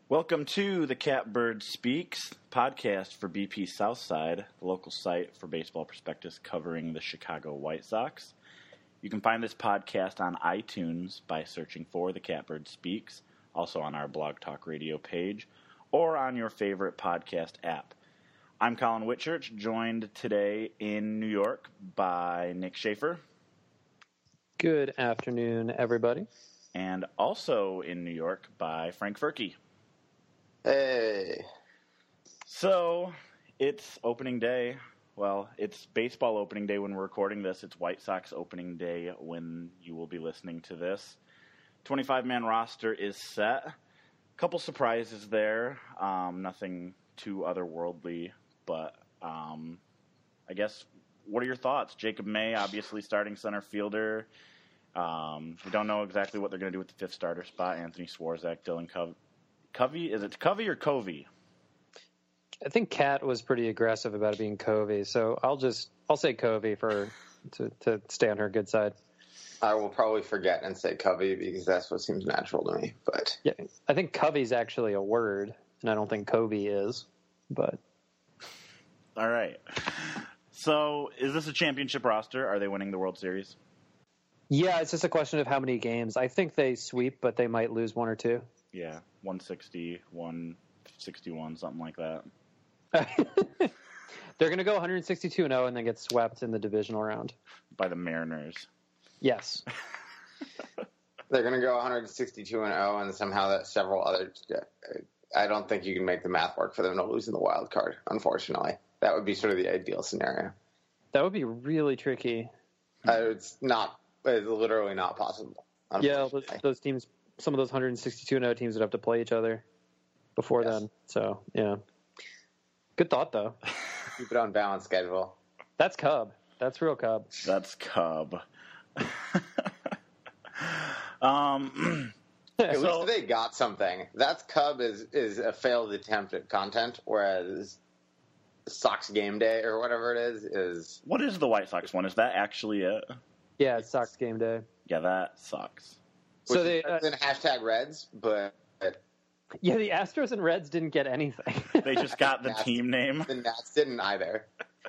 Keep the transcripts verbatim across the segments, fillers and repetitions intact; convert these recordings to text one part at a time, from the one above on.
Welcome to the Catbird Speaks podcast for B P Southside, the local site for baseball prospectus covering the Chicago White Sox. You can find this podcast on iTunes by searching for the Catbird Speaks, also on our Blog Talk Radio page, or on your favorite podcast app. I'm Colin Whitchurch, joined today in New York by Nick Schaefer. Good afternoon, everybody. And also in New York by Frank Furkey. Hey. So, it's opening day. Well, it's baseball opening day when we're recording this. It's White Sox opening day when you will be listening to this. twenty-five man roster is set. A couple surprises there. Um, nothing too otherworldly, but um, I guess, what are your thoughts? Jacob May, obviously starting center fielder. Um, we don't know exactly what they're going to do with the fifth starter spot. Anthony Swarzak, Dylan Covey. Covey? Is it Covey or Covey? I think Cat was pretty aggressive about it being Covey, so I'll just I'll say Covey for to, to stay on her good side. I will probably forget and say Covey because that's what seems natural to me. But yeah, I think Covey's actually a word, and I don't think Covey is. But all right. So, is this a championship roster? Are they winning the World Series? Yeah, it's just a question of how many games. I think they sweep, but they might lose one or two. Yeah, one sixty, one sixty-one, something like that. They're going to go one sixty-two and oh and then get swept in the divisional round. By the Mariners. Yes. They're going to go one sixty-two and oh and somehow that several others. I don't think you can make the math work for them to lose in the wild card, unfortunately. That would be sort of the ideal scenario. That would be really tricky. Uh, it's not, it's literally not possible. Yeah, those, those teams, some of those one sixty-two and oh teams would have to play each other before yes. then. So, yeah. Good thought, though. Keep it on balance schedule. That's Cub. That's real Cub. That's Cub. um, At so, least they got something. That's Cub is, is a failed attempt at content, whereas Sox Game Day or whatever it is is. What is the White Sox one? Is that actually it? Yeah, it's Sox Game Day. Yeah, that sucks. So they uh, in hashtag Reds, but yeah, the Astros and Reds didn't get anything. They just got the Nats, team name. The Nats didn't either.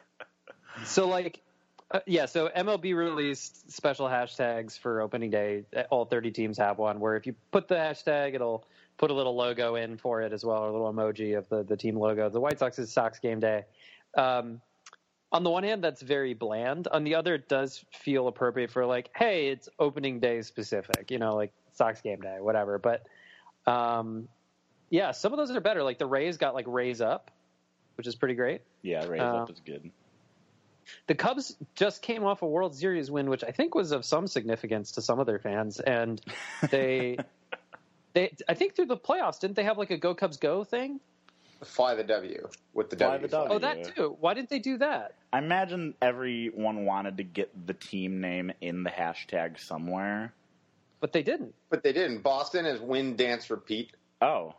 So like, uh, yeah, so M L B released special hashtags for opening day. All thirty teams have one where if you put the hashtag, it'll put a little logo in for it as well, or a little emoji of the, the team logo. The White Sox is Sox Game Day. Um, on the one hand, that's very bland. On the other, it does feel appropriate for like, hey, it's opening day specific, you know, like Sox Game Day, whatever. But um, yeah, some of those are better. Like the Rays got like Rays Up, which is pretty great. Yeah, Rays uh, Up is good. The Cubs just came off a World Series win, which I think was of some significance to some of their fans. And they, they, I think through the playoffs, didn't they have like a Go Cubs Go thing? Fly the W with the Fly W. The w. Oh, that too. Why didn't they do that? I imagine everyone wanted to get the team name in the hashtag somewhere. But they didn't. But they didn't. Boston is win, dance, repeat. Oh.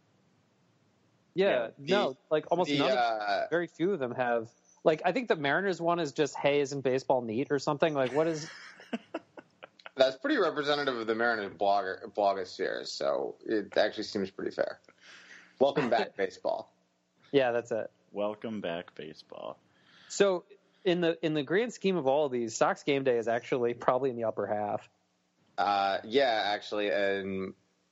Yeah, yeah the, no, like almost the, none of uh, very few of them have. Like, I think the Mariners one is just, hey, isn't baseball neat or something? Like, what is... That's pretty representative of the Mariners blogger, blogosphere, so it actually seems pretty fair. Welcome back, baseball. Yeah, that's it. Welcome back, baseball. So, in the in the grand scheme of all of these, Sox Game Day is actually probably in the upper half. Uh, yeah, actually, and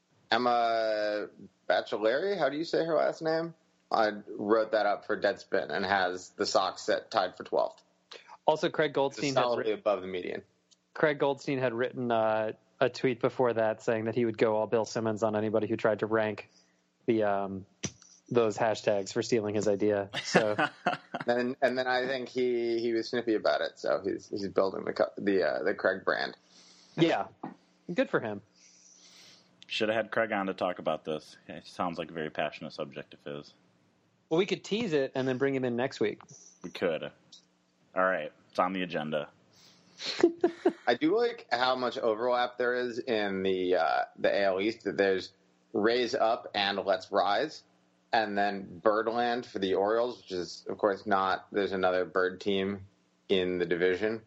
Emma Baccellieri, how do you say her last name? I wrote that up for Deadspin and has the Sox set tied for twelfth. Also, Craig Goldstein had solidly written, above the median. Craig Goldstein had written uh, a tweet before that saying that he would go all Bill Simmons on anybody who tried to rank the um, those hashtags for stealing his idea. So, and and then I think he, he was snippy about it. So he's he's building the the uh, the Craig brand. Yeah, good for him. Should have had Craig on to talk about this. It sounds like a very passionate subject of his. Well, we could tease it and then bring him in next week. We could. All right, it's on the agenda. I do like how much overlap there is in the uh, the A L East. That there's Raise Up and Let's Rise, and then Birdland for the Orioles, which is of course not. There's another bird team in the division.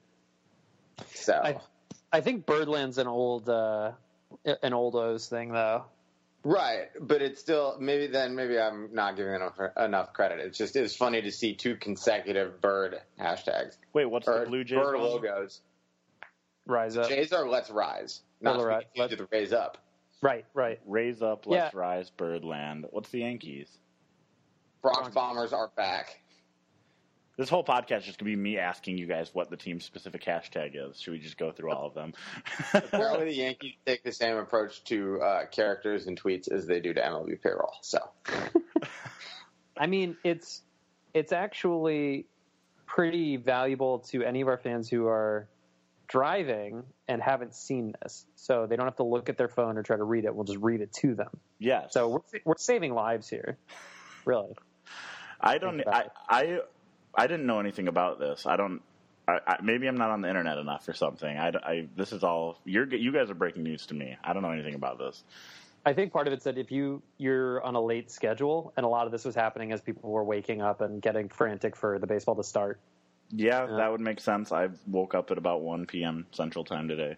So I, I think Birdland's an old uh, an old O's thing though. Right, but it's still maybe then maybe I'm not giving enough enough credit. It's just it's funny to see two consecutive bird hashtags. Wait, what's or the Blue Jays bird one? logos? Rise up. Jays are let's rise, not Well, right, to the raise up. Right, right. Raise up, let's Yeah. rise, Birdland. What's the Yankees? Bronx Bombers are back. This whole podcast is just gonna be me asking you guys what the team specific hashtag is. Should we just go through all of them? Apparently, the Yankees take the same approach to uh, characters and tweets as they do to M L B payroll. So, I mean, it's it's actually pretty valuable to any of our fans who are driving and haven't seen this, so they don't have to look at their phone or try to read it. We'll just read it to them. Yes. So we're we're saving lives here, really. I don't. Think I, about I I didn't know anything about this. I don't. I, I, maybe I'm not on the internet enough or something. I, I this is all you're. You guys are breaking news to me. I don't know anything about this. I think part of it's that if you you're on a late schedule, and a lot of this was happening as people were waking up and getting frantic for the baseball to start. Yeah, Yeah. that would make sense. I woke up at about one p.m. Central Time today.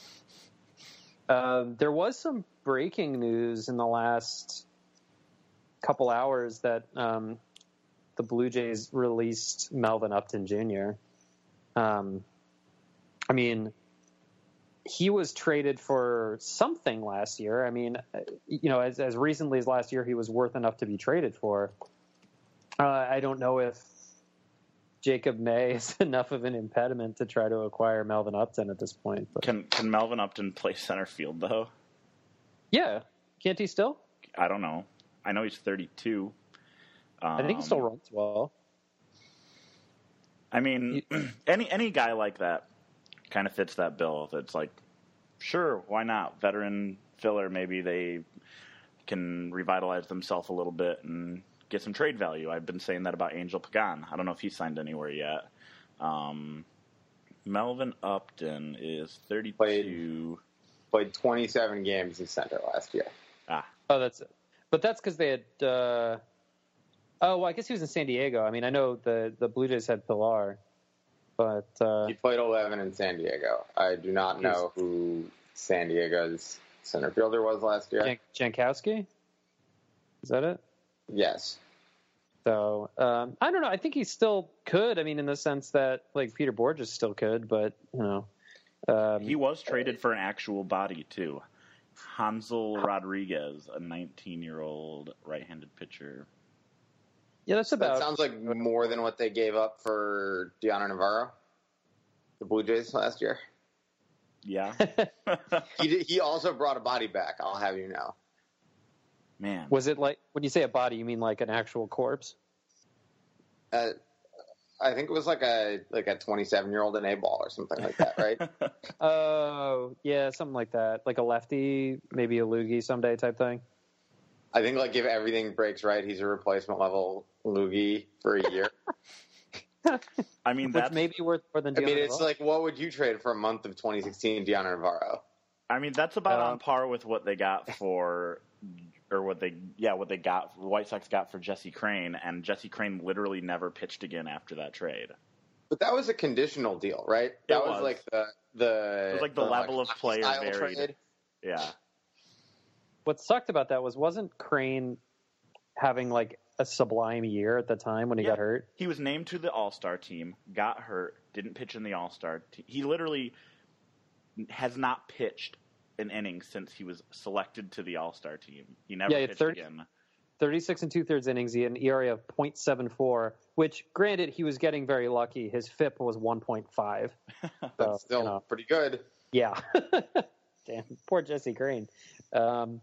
Uh, there was some breaking news in the last couple hours that um, the Blue Jays released Melvin Upton Junior Um, I mean, he was traded for something last year. I mean, you know, as, as recently as last year, he was worth enough to be traded for. Uh, I don't know if Jacob May is enough of an impediment to try to acquire Melvin Upton at this point. But Can Can Melvin Upton play center field though? yeah, can't he still? I don't know. I know he's thirty-two. Um, I think he still runs well. I mean, any any guy like that kind of fits that bill. That's like, sure, why not? Veteran filler, maybe they can revitalize themselves a little bit and get some trade value. I've been saying that about Angel Pagan. I don't know if he's signed anywhere yet. Um, Melvin Upton is thirty-two. played twenty-seven games in center last year. Ah, Oh, that's it. But that's because they had. Uh, oh, well, I guess he was in San Diego. I mean, I know the the Blue Jays had Pilar, but uh, He played eleven in San Diego. I do not know who San Diego's center fielder was last year. Jan- Jankowski. Is that it? Yes. So um, I don't know. I think he still could. I mean, in the sense that like Peter Borges still could, but you know, um, he was traded for an actual body too. Hansel Rodriguez, a nineteen-year-old right-handed pitcher. yeah, that's about. That sounds like more than what they gave up for Deanna Navarro, the Blue Jays last year. Yeah. He did, he also brought a body back, I'll have you know. Man. Was it like when you say a body, you mean like an actual corpse? Uh, I think it was like a like a twenty-seven-year-old in A ball or something like that, right? Oh, yeah, something like that. Like a lefty, maybe a loogie someday type thing. I think like if everything breaks right, he's a replacement level loogie for a year. I mean, Which that's may be worth more than I mean, Deanna it's Navarro. like, what would you trade for a month of twenty sixteen Deanna Navarro? I mean, that's about Um, on par with what they got for, or what they, yeah, what they got, the White Sox got for Jesse Crane, and Jesse Crane literally never pitched again after that trade. But that was a conditional deal, right? That It was. was. like the the It was like the level of player style varied. trade. Yeah. What sucked about that was wasn't Crane having like a sublime year at the time when he Yeah. got hurt? He was named to the All-Star team, got hurt, didn't pitch in the All-Star team. He literally has not pitched an inning since he was selected to the All-Star team. He never Yeah, he had pitched thirty again. thirty-six and two-thirds innings. He had an E R A of point seven four, which, granted, he was getting very lucky. His F I P was one point five. That's So, still you know. pretty good. Yeah. Damn, poor Jesse Crane. Um,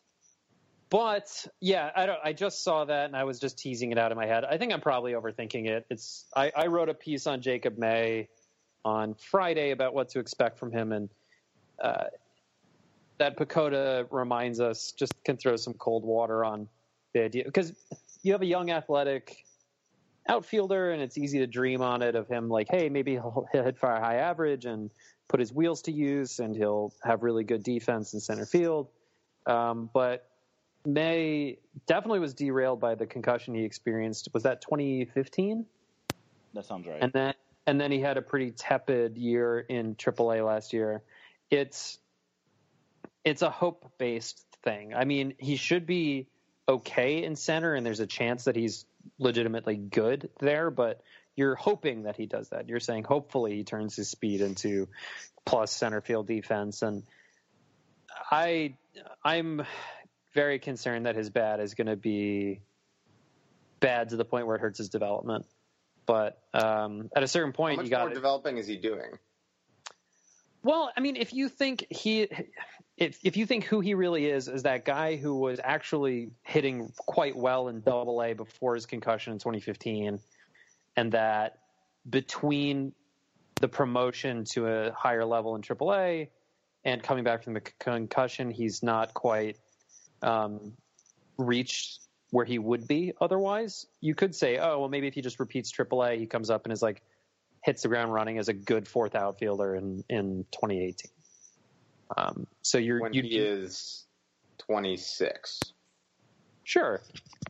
but yeah, I don't. I just saw that and I was just teasing it out in my head. I think I'm probably overthinking it. It's. I, I wrote a piece on Jacob May on Friday about what to expect from him, and uh, that Pacoda reminds us, just can throw some cold water on the idea, because you have a young athletic outfielder and it's easy to dream on it of him like, hey, maybe he'll, he'll hit for a high average and put his wheels to use and he'll have really good defense in center field. Um, but May definitely was derailed by the concussion he experienced. Was that twenty fifteen? That sounds right. And then and then he had a pretty tepid year in triple A last year. It's it's a hope-based thing. I mean, he should be okay in center, and there's a chance that he's legitimately good there, but you're hoping that he does that. You're saying hopefully he turns his speed into plus center field defense, and I, I'm very concerned that his bat is going to be bad to the point where it hurts his development. But um, at a certain point, How much you got more developing is he doing? Well, I mean, if you think he, if if you think who he really is, is that guy who was actually hitting quite well in Double A before his concussion in twenty fifteen, and that between the promotion to a higher level in Triple A and coming back from the concussion, he's not quite um, reached where he would be otherwise. You could say, oh, well, maybe if he just repeats Triple A, he comes up and is like, hits the ground running as a good fourth outfielder in, in twenty eighteen. Um, so you're when you, he is twenty-six. Sure.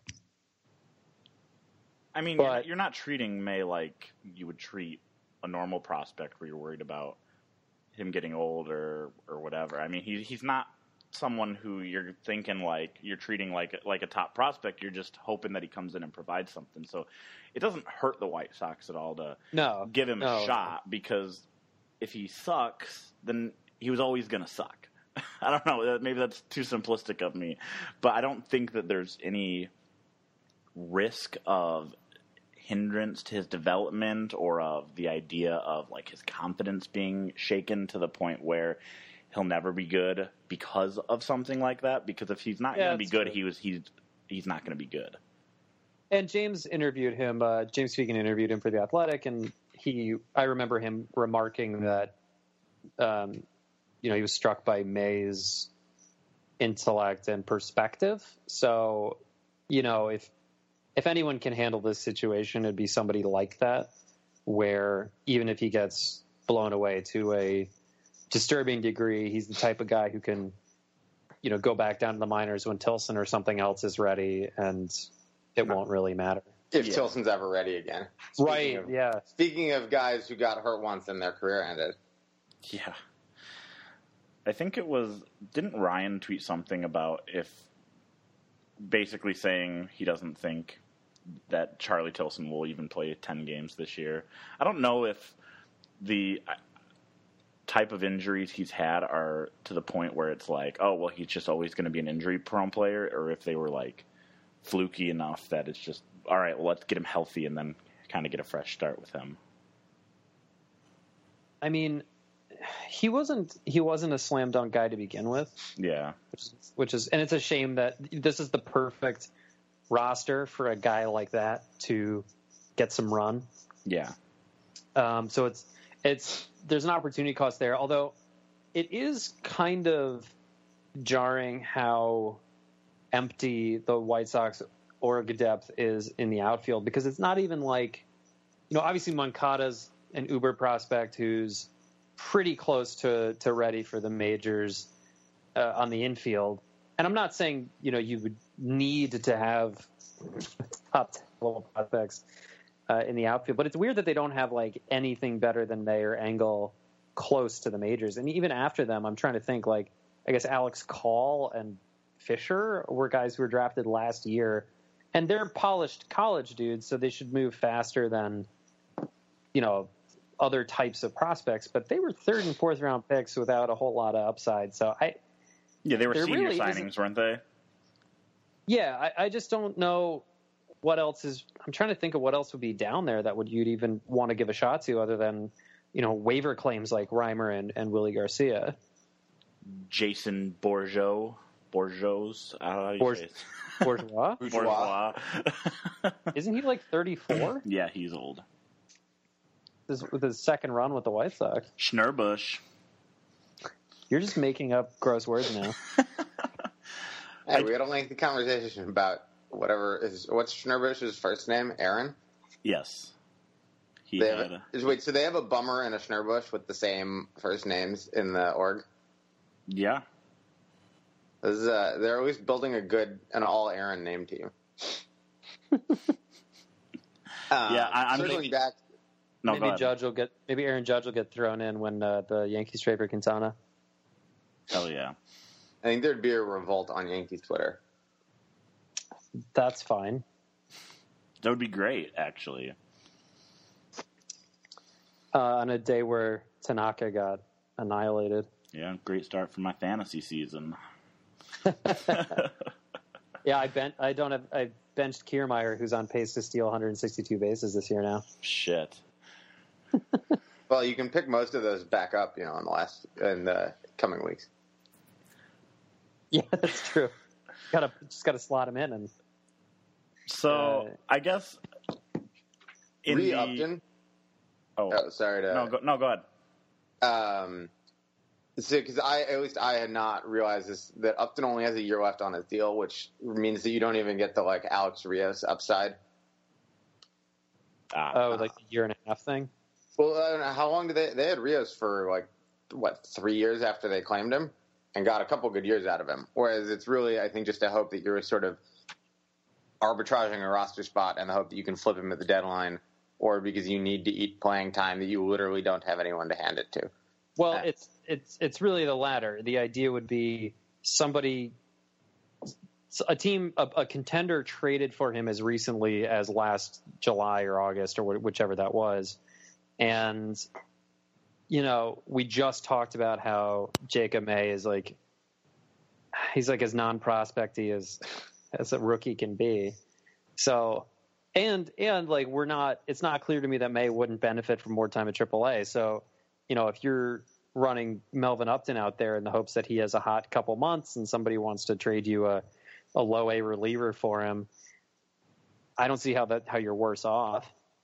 I mean, But- you're, not, you're not treating May like you would treat a normal prospect where you're worried about him getting old or, or whatever. I mean, he, he's not someone who you're thinking like you're treating like like a top prospect. You're just hoping that he comes in and provides something. So it doesn't hurt the White Sox at all to No, give him no. a shot, because if he sucks, then he was always going to suck. I don't know. Maybe that's too simplistic of me, but I don't think that there's any risk of hindrance to his development or of the idea of like his confidence being shaken to the point where he'll never be good because of something like that. Because if he's not Yeah, going to be that's good, true. he was he's he's not going to be good. And James interviewed him. Uh, James Fegan interviewed him for The Athletic, and he, I remember him remarking that, um, you know, he was struck by May's intellect and perspective. So, you know, if if anyone can handle this situation, it'd be somebody like that, where even if he gets blown away to a disturbing degree, he's the type of guy who can, you know, go back down to the minors when Tilson or something else is ready, and it won't really matter. If Yeah. Tilson's ever ready again. Right, of, yeah. Speaking of guys who got hurt once and their career ended. Yeah. I think it was, didn't Ryan tweet something about if, basically saying he doesn't think that Charlie Tilson will even play ten games this year. I don't know if the type of injuries he's had are to the point where it's like, oh, well, he's just always going to be an injury-prone player, or if they were, like, fluky enough that it's just, all right, well, let's get him healthy and then kind of get a fresh start with him. I mean, he wasn't he wasn't a slam dunk guy to begin with, Yeah. which is, which is and it's a shame that this is the perfect roster for a guy like that to get some run. Yeah. Um, so it's it's there's an opportunity cost there, although it is kind of jarring how empty the White Sox org depth is in the outfield, because it's not even like, you know, obviously Moncada's an uber prospect who's pretty close to, to ready for the majors uh, on the infield. And I'm not saying, you know, you would need to have top level prospects uh, in the outfield, but it's weird that they don't have like anything better than May or Engel close to the majors. And even after them, I'm trying to think, like, I guess Alex Call and Fisher were guys who were drafted last year, and they're polished college dudes, so they should move faster than, you know, other types of prospects. But they were third and fourth round picks without a whole lot of upside. So I, Yeah, they were There senior really signings, isn't- weren't they? yeah, I, I just don't know what else is. I'm trying to think of what else would be down there that would you'd even want to give a shot to, other than, you know, waiver claims like Reimer and, and Willie Garcia. Jason Bourgeau. Bourgeos? I don't know how you Bourge- say it. Bourgeois? Bourgeois. Isn't he like thirty-four? Yeah, he's old. This, with his second run with the White Sox. Schnurbush. You're just making up gross words now. Hey, we had a lengthy conversation about whatever is what's Schnurbush's first name? Aaron. Yes. He They had have a, a, wait, so they have a Bummer and a Schnurbush with the same first names in the org. yeah. This is, uh, they're always building a good an all Aaron name team. um, Yeah, I- I'm circling thinking- back. No, go maybe ahead. Judge will get. Maybe Aaron Judge will get thrown in when uh, the Yankees trade for Quintana. Hell yeah. I think there'd be a revolt on Yankees Twitter. That's fine. That would be great, actually. Uh, on a day where Tanaka got annihilated. Yeah, great start for my fantasy season. Yeah, I bent. I don't have. I benched Kiermaier, who's on pace to steal one hundred sixty-two bases this year now. Shit. Well, you can pick most of those back up, you know, in the last in the coming weeks. Yeah, that's true. Got to just got to slot him in and. So Uh, I guess. In Ree the... Upton. Oh. Oh, sorry to. No, go, no, go ahead. Um, so because I at least I had not realized this that Upton only has a year left on his deal, which means that you don't even get the like Alex Rios upside. Ah, Oh, like the year and a half thing. Well, I don't know, how long did they? They had Rios for like what three years after they claimed him, and got a couple good years out of him. Whereas it's really, I think, just a hope that you're sort of arbitraging a roster spot and the hope that you can flip him at the deadline, or because you need to eat playing time that you literally don't have anyone to hand it to. Well, Uh, it's it's it's really the latter. The idea would be somebody, a team, a, a contender traded for him as recently as last July or August or wh- whichever that was, and you know we just talked about how Jacob May is like he's like as non-prospecty as as a rookie can be. So. And and like we're not, it's not clear to me that May wouldn't benefit from more time at triple A. So, you know, if you're running Melvin Upton out there in the hopes that he has a hot couple months and somebody wants to trade you a, a low A reliever for him, I don't see how that how you're worse off.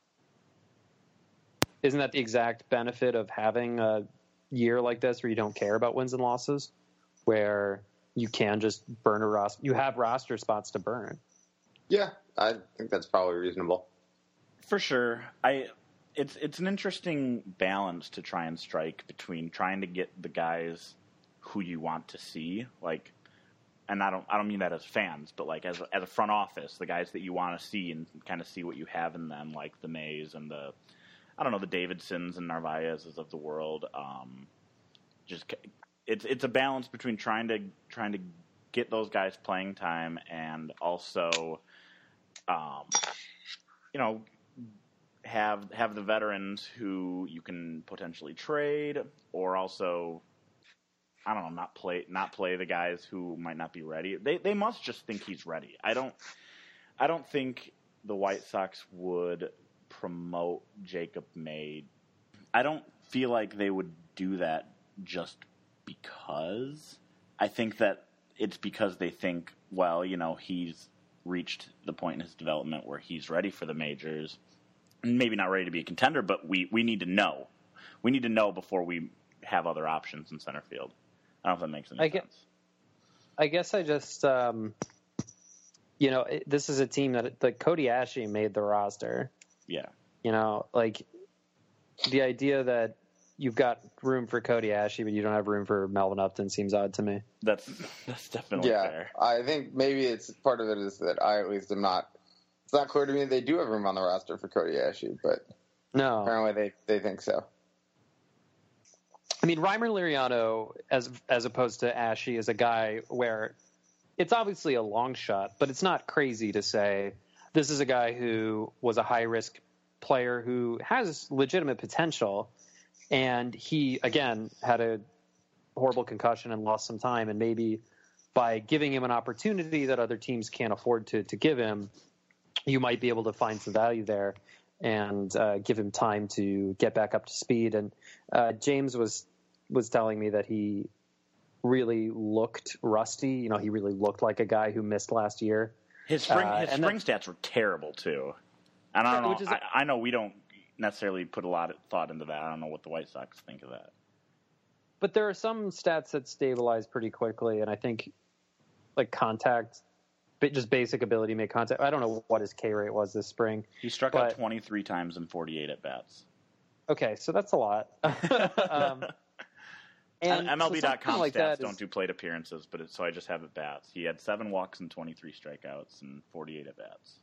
Isn't that the exact benefit of having a year like this where you don't care about wins and losses, where you can just burn a roster, you have roster spots to burn? Yeah, I think that's probably reasonable. For sure. I it's it's an interesting balance to try and strike between trying to get the guys who you want to see, like, and I don't I don't mean that as fans, but like as as a front office, the guys that you want to see and kind of see what you have in them, like the Mays and the I don't know the Davidsons and Narvaez's of the world. Um, just it's it's a balance between trying to trying to get those guys playing time and also. Um, you know, have have the veterans who you can potentially trade, or also, I don't know, not play not play the guys who might not be ready. They they must just think he's ready. I don't I don't think the White Sox would promote Jacob May. I don't feel like they would do that just because. I think that it's because they think, well, you know, he's reached the point in his development where he's ready for the majors. Maybe not ready to be a contender, but we, we need to know. We need to know before we have other options in center field. I don't know if that makes any I sense. Get, I guess I just, um, you know, it, this is a team that, like, Cody Ashley made the roster. Yeah. You know, like, the idea that you've got room for Cody Ashley, but you don't have room for Melvin Upton seems odd to me. That's that's definitely yeah, fair. I think maybe it's part of it is that I at least am not. It's not clear to me that they do have room on the roster for Cody Ashley, but No. apparently they, they think so. I mean, Reimer Liriano, as as opposed to Ashley, is a guy where it's obviously a long shot, but it's not crazy to say this is a guy who was a high-risk player who has legitimate potential. And he, again, had a horrible concussion and lost some time. And maybe by giving him an opportunity that other teams can't afford to, to give him, you might be able to find some value there and uh, give him time to get back up to speed. And uh, James was was telling me that he really looked rusty. You know, he really looked like a guy who missed last year. His spring Uh, his and spring that- stats were terrible too. And I don't Yeah, know. which is a- I, I know we don't necessarily put a lot of thought into that. I don't know what the White Sox think of that. But there are some stats that stabilize pretty quickly, and I think like contact, but just basic ability to make contact. I don't know what his K rate was this spring. He struck But- out twenty-three times in forty-eight at bats. Okay, so that's a lot. um, and M L B dot com so something like stats that don't is- do plate appearances, but it, so I just have at bats. He had seven walks and twenty-three strikeouts and forty-eight at bats.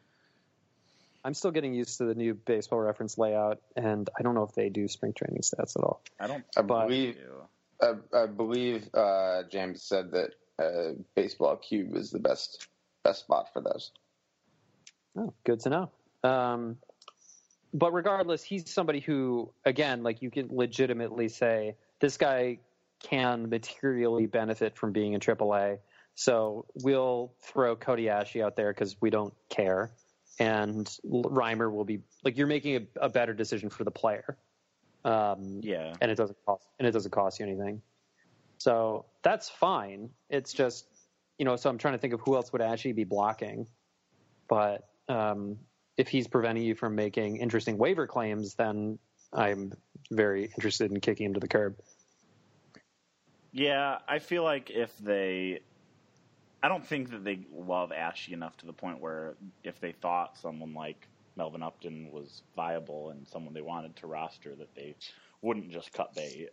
I'm still getting used to the new Baseball Reference layout, and I don't know if they do spring training stats at all. I don't. I But- believe do. I, I believe uh, James said that uh, Baseball Cube is the best best spot for those. Oh, good to know. Um, but regardless, he's somebody who, again, like you can legitimately say this guy can materially benefit from being in triple A. So we'll throw Cody Ashley out there because we don't care, and Reimer will be like you're making a, a better decision for the player. Um, yeah, and it doesn't cost and it doesn't cost you anything. So that's fine. It's just you know. So I'm trying to think of who else would actually be blocking, but um, if he's preventing you from making interesting waiver claims, then I'm very interested in kicking him to the curb. Yeah, I feel like if they. I don't think that they love Ashy enough to the point where if they thought someone like Melvin Upton was viable and someone they wanted to roster, that they wouldn't just cut bait.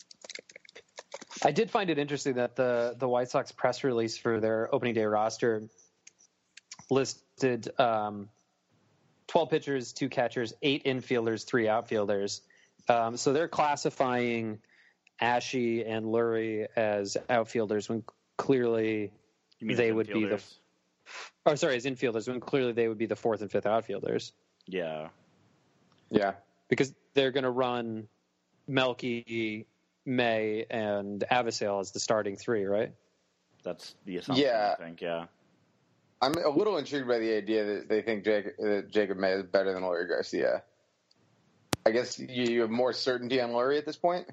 I did find it interesting that the, the White Sox press release for their opening day roster listed um, twelve pitchers, two catchers, eight infielders, three outfielders. Um, so they're classifying Ashy and Lurie as outfielders when clearly they would be the – oh, sorry, as infielders when clearly they would be the fourth and fifth outfielders. Yeah. Yeah. Because they're going to run Melky, May, and Avisail as the starting three, right? That's the assumption, yeah. I think, yeah. I'm a little intrigued by the idea that they think Jacob, that Jacob May is better than Lurie Garcia. I guess you, you have more certainty on Lurie at this point?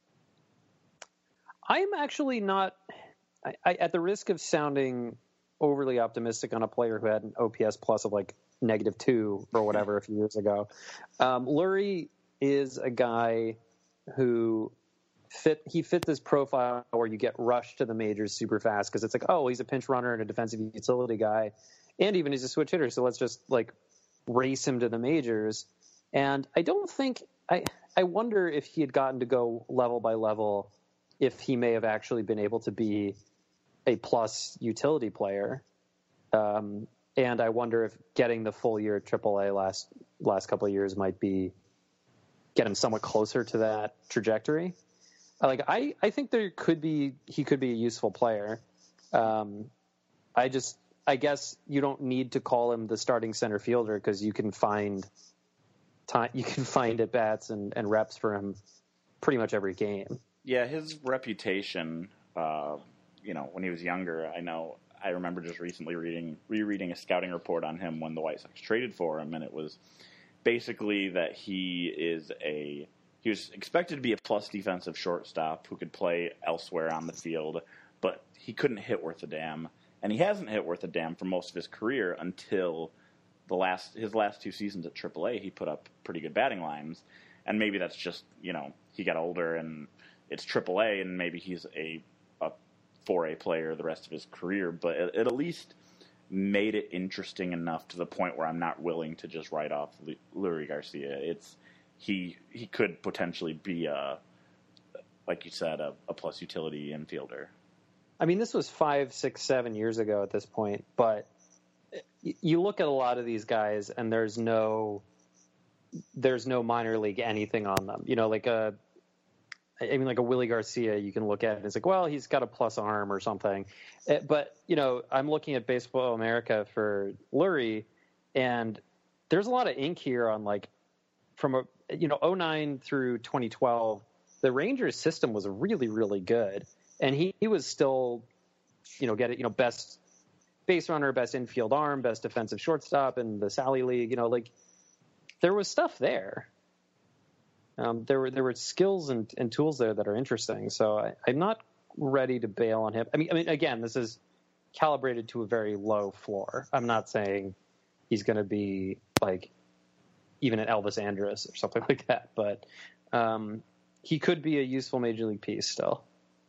I'm actually not I, – I, at the risk of sounding overly optimistic on a player who had an O P S plus of like negative two or whatever a few years ago, um, Lurie is a guy who fit – he fit this profile where you get rushed to the majors super fast because it's like, oh, he's a pinch runner and a defensive utility guy, and even he's a switch hitter, so let's just like race him to the majors. And I don't think I I wonder if he had gotten to go level by level, if he may have actually been able to be a plus utility player. Um, and I wonder if getting the full year at triple A last last couple of years might be get him somewhat closer to that trajectory. Like I, I think there could be he could be a useful player. Um, I just I guess you don't need to call him the starting center fielder because you can find time you can find at bats and, and reps for him pretty much every game. Yeah, his reputation, uh, you know, when he was younger, I know I remember just recently reading rereading a scouting report on him when the White Sox traded for him, and it was basically that he is a he was expected to be a plus defensive shortstop who could play elsewhere on the field, but he couldn't hit worth a damn, and he hasn't hit worth a damn for most of his career until the last his last two seasons at triple A. He put up pretty good batting lines, and maybe that's just you know he got older and it's triple A, and maybe he's a, a four A player the rest of his career, but it, it at least made it interesting enough to the point where I'm not willing to just write off Lurie Garcia. It's he he could potentially be a, like you said, a, a plus utility infielder. I mean, this was five, six, seven years ago at this point, but you look at a lot of these guys, and there's no there's no minor league anything on them. You know, like a I mean, like a Willie Garcia, you can look at it and it's like, well, he's got a plus arm or something. But, you know, I'm looking at Baseball America for Lurie, and there's a lot of ink here on, like, from, a you know, oh nine through twenty twelve, the Rangers system was really, really good. And he, he was still, you know, get it, you know, best base runner, best infield arm, best defensive shortstop in the Sally League. You know, like, there was stuff there. Um, there were there were skills and, and tools there that are interesting. So I, I'm not ready to bail on him. I mean, I mean, again, this is calibrated to a very low floor. I'm not saying he's going to be like even an Elvis Andrus or something like that, but um, he could be a useful major league piece still.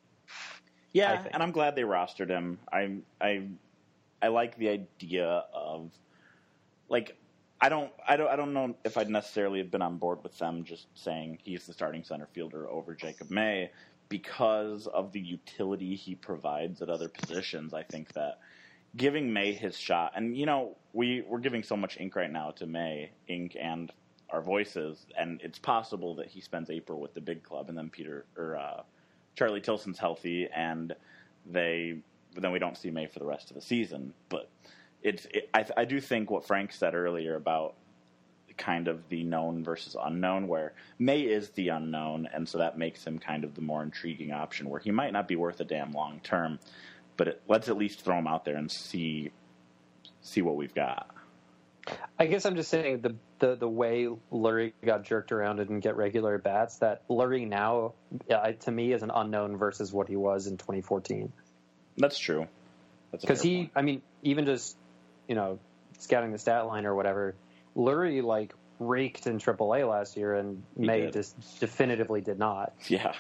Yeah, and I'm glad they rostered him. I I I like the idea of like. I don't, I don't, I don't know if I'd necessarily have been on board with them just saying he's the starting center fielder over Jacob May because of the utility he provides at other positions. I think that giving May his shot, and you know, we we're giving so much ink right now to May, ink and our voices, and it's possible that he spends April with the big club and then Peter or uh, Charlie Tilson's healthy, and they then we don't see May for the rest of the season. But it's it, I, I do think what Frank said earlier about kind of the known versus unknown, where May is the unknown, and so that makes him kind of the more intriguing option, where he might not be worth a damn long term, but it, let's at least throw him out there and see see what we've got. I guess I'm just saying the the, the way Lurie got jerked around and didn't get regular bats, that Lurie now, uh, to me, is an unknown versus what he was in twenty fourteen. That's true. Because he, point. I mean, even just, you know, scouting the stat line or whatever, Lurie, like, raked in triple A last year, and he May did. just definitively did not. Yeah.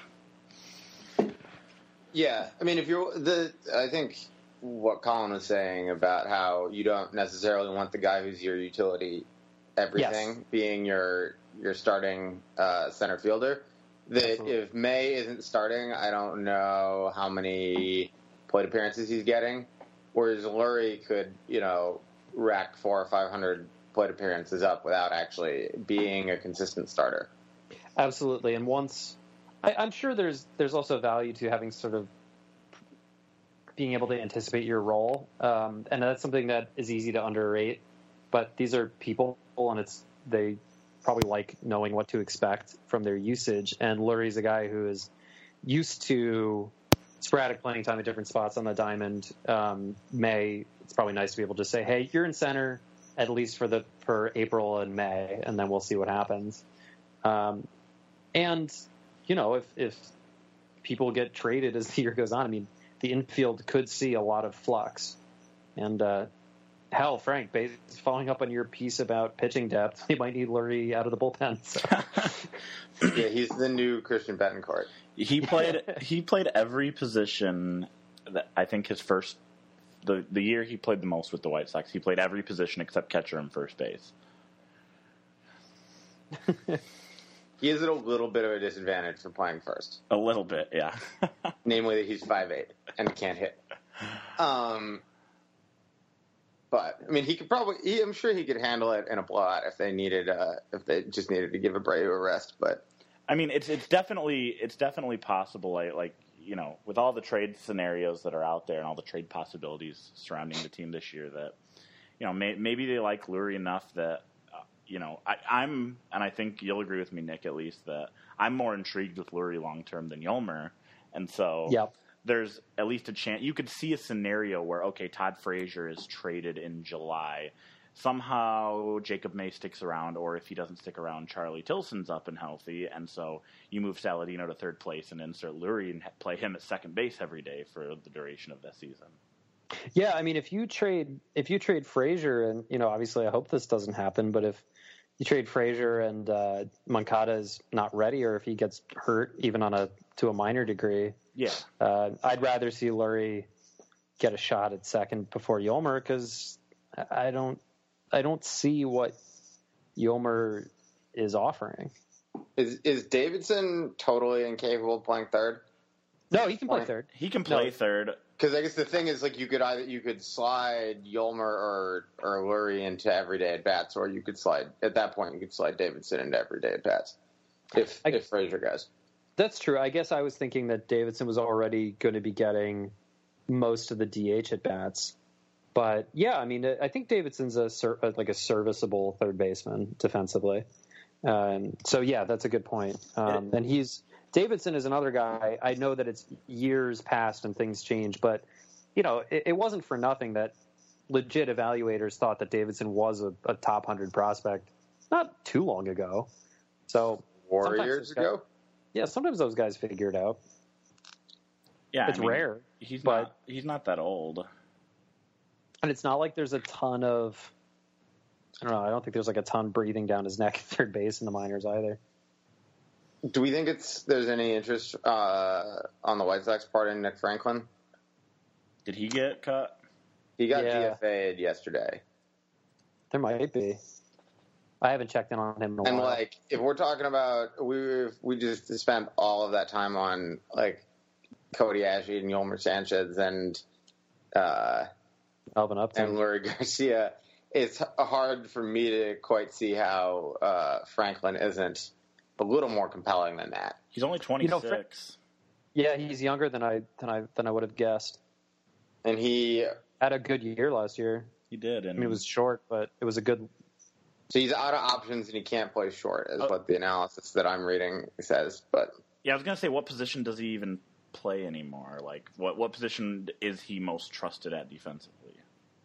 Yeah, I mean, if you're the, I think what Colin was saying about how you don't necessarily want the guy who's your utility everything yes. being your your starting uh, center fielder. That Absolutely. If May isn't starting, I don't know how many plate appearances he's getting. Whereas Lurie could, you know, rack four or five hundred plate appearances up without actually being a consistent starter. Absolutely, and once I, I'm sure there's there's also value to having sort of being able to anticipate your role, um, and that's something that is easy to underrate. But these are people, and it's they probably like knowing what to expect from their usage. And Lurie's a guy who is used to sporadic playing time at different spots on the diamond. Um, May, it's probably nice to be able to say, "Hey, you're in center at least for the for April and May, and then we'll see what happens." Um, and you know, if if people get traded as the year goes on, I mean, the infield could see a lot of flux. And uh, hell, Frank, based, following up on your piece about pitching depth, he might need Lurie out of the bullpen. So. Yeah, he's the new Christian Betancourt. He played he played every position. That I think his first the the year he played the most with the White Sox, he played every position except catcher and first base. He is at a little bit of a disadvantage for playing first. A little bit, yeah. Namely that he's five eight and can't hit. Um, but I mean, he could probably. He, I'm sure he could handle it in a blowout if they needed. Uh, if they just needed to give Abreu a rest. But I mean, it's it's definitely it's definitely possible. Like, like you know, with all the trade scenarios that are out there and all the trade possibilities surrounding the team this year, that you know, may, maybe they like Lurie enough that. You know, I, I'm, and I think you'll agree with me, Nick, at least, that I'm more intrigued with Lurie long-term than Yolmer. And so yep. there's at least a chance. You could see a scenario where, okay, Todd Frazier is traded in July. Somehow Jacob May sticks around, or if he doesn't stick around, Charlie Tilson's up and healthy. And so you move Saladino to third place and insert Lurie and play him at second base every day for the duration of the season. Yeah, I mean, if you trade if you trade Frazier, and you know, obviously, I hope this doesn't happen, but if you trade Frazier and uh, Moncada is not ready, or if he gets hurt, even on a to a minor degree, yeah, uh, I'd rather see Lurie get a shot at second before Yolmer, because I don't I don't see what Yolmer is offering. Is is Davidson totally incapable of playing third? No, he can play third. He can play no. third. Because I guess the thing is, like, you could either you could slide Yolmer or or Lurie into everyday at bats, or you could slide at that point you could slide Davidson into everyday at bats if I, if Frazier goes. That's true. I guess I was thinking that Davidson was already going to be getting most of the D H at bats, but yeah, I mean, I think Davidson's a like a serviceable third baseman defensively. Um, so yeah, that's a good point. Um, and he's. Davidson is another guy. I know that it's years past and things change, but you know, it, it wasn't for nothing that legit evaluators thought that Davidson was a, a top hundred prospect not too long ago. So four years ago, guys, yeah, sometimes those guys figure it out. Yeah, it's I mean, rare. He's but, not. He's not that old, and it's not like there's a ton of. I don't know. I don't think there's like a ton breathing down his neck at third base in the minors either. Do we think it's there's any interest uh, on the White Sox part in Nick Franklin? Did he get cut? He got yeah. D F A'd yesterday. There might be. I haven't checked in on him in a and while. And like, if we're talking about we we just spent all of that time on like Cody Ashley and Yolmer Sanchez and uh, Alvin Upton and Lurie Garcia, it's hard for me to quite see how uh, Franklin isn't a little more compelling than that. He's only twenty-six. You know, Fra- Yeah, he's younger than I than I than I would have guessed. And he had a good year last year. He did, and I mean, it was short, but it was a good. So he's out of options and he can't play short, is oh. what the analysis that I'm reading says. But yeah, I was gonna say, what position does he even play anymore? Like, what what position is he most trusted at defensively?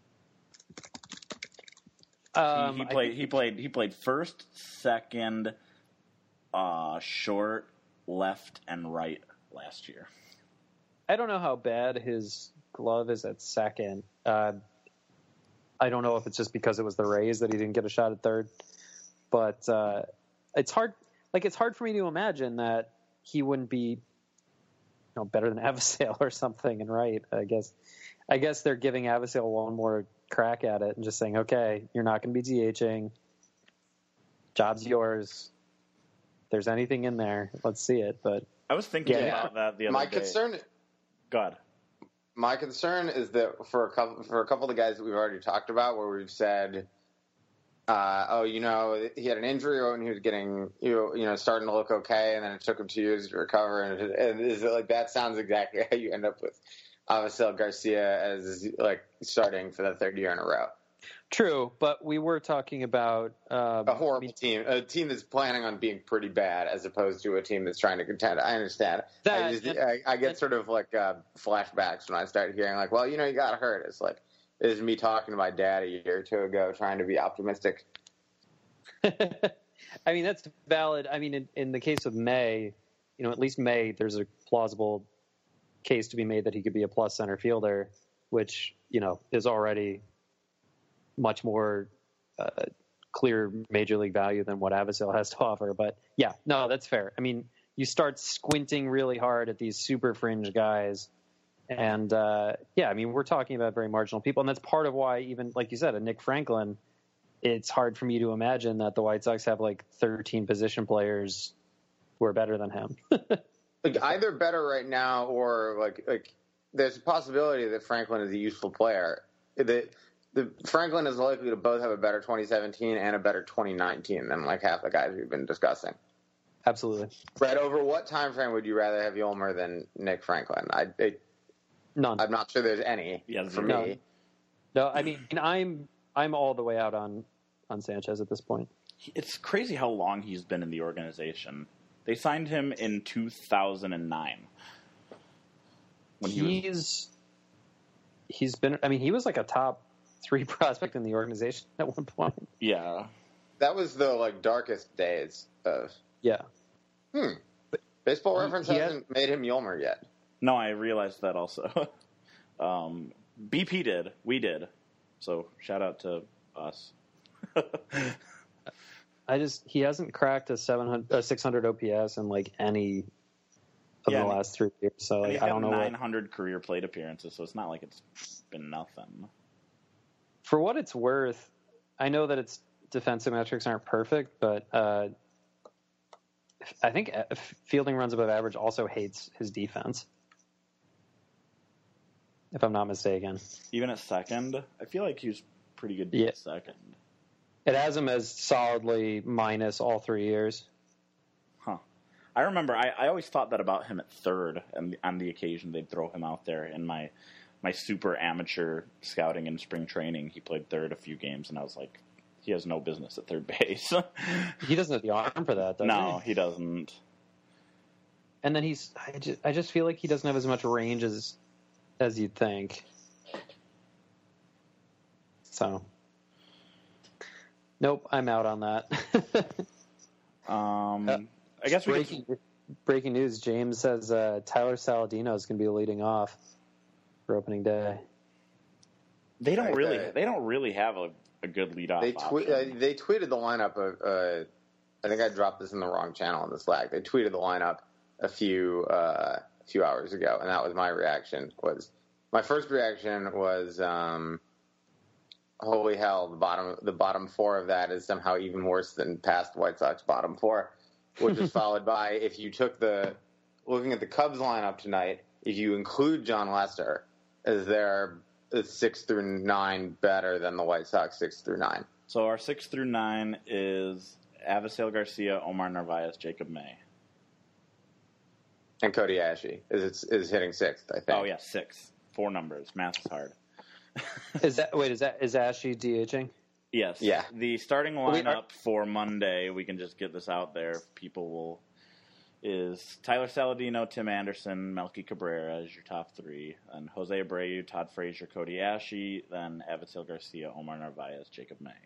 Um, he, he played. He played. He played first, second, uh, short, left, and right last year. I don't know how bad his glove is at second. Uh, I don't know if it's just because it was the Rays that he didn't get a shot at third, but uh, it's hard. Like it's hard for me to imagine that he wouldn't be, you know, better than Avasale or something. And right, I guess, I guess they're giving Avasale one more crack at it and just saying, okay, you're not going to be DHing. Job's yours. If there's anything in there, let's see it. But I was thinking yeah, about that the other my day. concern. God. My concern is that for a couple for a couple of the guys that we've already talked about, where we've said, uh, oh, you know, he had an injury and he was getting, you know, you know, starting to look okay, and then it took him two years to recover, and, it, and is it like that sounds exactly how you end up with Avasale Garcia as like starting for the third year in a row. True, but we were talking about uh, a horrible team, a team that's planning on being pretty bad, as opposed to a team that's trying to contend. I understand. That, I, just, and, I, I get and, sort of like uh, flashbacks when I start hearing like, well, you know, you got hurt. It's like this is me talking to my dad a year or two ago, trying to be optimistic. I mean, that's valid. I mean, in, in the case of May, you know, at least May, there's a plausible case to be made that he could be a plus center fielder, which you know is already much more uh, clear major league value than what Avasale has to offer. But yeah, no, that's fair. I mean, you start squinting really hard at these super fringe guys. And uh, yeah, I mean, we're talking about very marginal people. And that's part of why even, like you said, a Nick Franklin, it's hard for me to imagine that the White Sox have like thirteen position players who are better than him. Like either better right now or like, like there's a possibility that Franklin is a useful player. That The Franklin is likely to both have a better twenty seventeen and a better twenty nineteen than like half the guys we've been discussing. Absolutely. Brett, over what time frame would you rather have Yolmer than Nick Franklin? I, I None. I'm not sure there's any yeah, for no. me. No, I mean I'm I'm all the way out on on Sanchez at this point. It's crazy how long he's been in the organization. They signed him in two thousand nine. When he he's was... he's been. I mean, he was like a top three prospect in the organization at one point. Yeah, that was the like darkest days of. Yeah. Hmm. Baseball he, Reference he hasn't had... made him Yolmer yet. No, I realized that also. um, B P did. We did. So shout out to us. I just he hasn't cracked a seven hundred, a six hundred O P S in like any of yeah, the last three years. So like, I don't know. nine hundred what... career plate appearances, so it's not like it's been nothing. For what it's worth, I know that its defensive metrics aren't perfect, but uh, I think fielding runs above average also hates his defense. If I'm not mistaken. Even at second, I feel like he was pretty good yeah. at second. It has him as solidly minus all three years. Huh. I remember, I, I always thought that about him at third, and on the occasion they'd throw him out there in my, my super amateur scouting in spring training. He played third a few games, and I was like, he has no business at third base. He doesn't have the arm for that, does no, he? he doesn't. And then he's, I just, I just feel like he doesn't have as much range as, as you'd think. So... Nope, I'm out on that. um, uh, I guess we breaking, could... breaking news. James says uh, Tyler Saladino is going to be leading off for opening day. They don't right, really. uh, they don't really have a, a good leadoff. They twe- uh, they tweeted the lineup of. Uh, I think I dropped this in the wrong channel on the Slack. They tweeted the lineup a few uh, a few hours ago, and that was my reaction. Was my first reaction was. Um, Holy hell! The bottom, the bottom four of that is somehow even worse than past White Sox bottom four, which is followed by if you took the looking at the Cubs lineup tonight, if you include John Lester, is there six through nine better than the White Sox six through nine? So our six through nine is Avasale Garcia, Omar Narvaez, Jacob May. And Cody Ashley is is hitting sixth, I think. Oh, yeah, six. Four numbers. Math is hard. Is that wait? Is that is Ashley DHing? Yes. Yeah. The starting Wait, lineup are- for Monday, we can just get this out there. People will is Tyler Saladino, Tim Anderson, Melky Cabrera as your top three, and Jose Abreu, Todd Frazier, Cody Ashley, then Avisail Garcia, Omar Narvaez, Jacob May.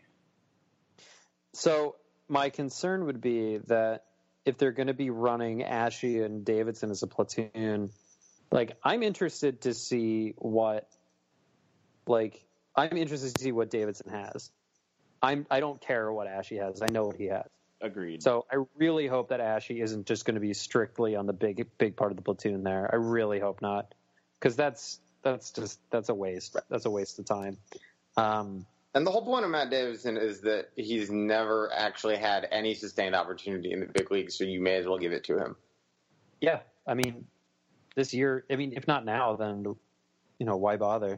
So my concern would be that if they're going to be running Ashley and Davidson as a platoon, like I'm interested to see what, like I'm interested to see what Davidson has. I'm I don't care what Ashley has. I know what he has. Agreed. So I really hope that Ashley isn't just going to be strictly on the big big part of the platoon there. I really hope not, because that's that's just that's a waste. That's a waste of time. Um, And the whole point of Matt Davidson is that he's never actually had any sustained opportunity in the big leagues, so you may as well give it to him. yeah, I mean, this year. I mean, if not now, then you know why bother?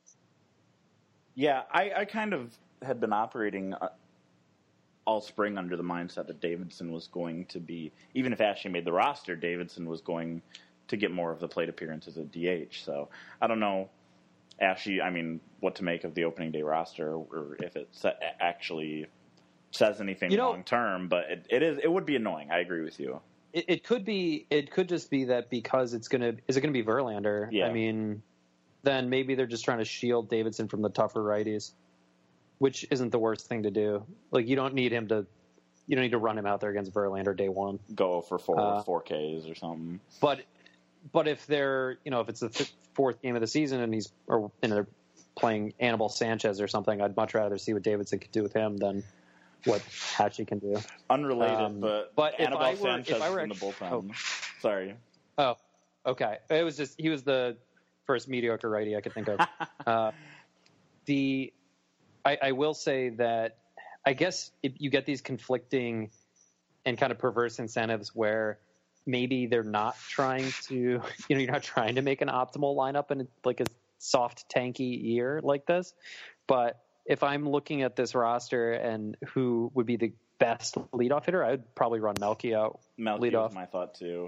Yeah, I, I kind of had been operating uh, all spring under the mindset that Davidson was going to be, even if Ashley made the roster, Davidson was going to get more of the plate appearances at D H. So I don't know, Ashley, I mean, what to make of the opening day roster, or if it sa- actually says anything You know- long term. But it, it is it would be annoying. I agree with you. It, it could be. It could just be that because it's gonna. Is it gonna be Verlander? Yeah. I mean, then maybe they're just trying to shield Davidson from the tougher righties, which isn't the worst thing to do. Like you don't need him to. You don't need to run him out there against Verlander day one. Go for four Uh, four Ks or something. But but if they're you know if it's the th- fourth game of the season and he's or and they're playing Anibal Sanchez or something, I'd much rather see what Davidson could do with him than what Hatchie can do. Unrelated, um, but, but if Anibal I were- Sanchez if I were in the actu- bullpen. oh. Sorry. Oh, okay. It was just he was the first mediocre righty I could think of. uh, the I, I will say that I guess if you get these conflicting and kind of perverse incentives where maybe they're not trying to, you know, you're not trying to make an optimal lineup in like a soft tanky year like this, but if I'm looking at this roster and who would be the best leadoff hitter, I would probably run Melky out. Melky leadoff. was my thought too.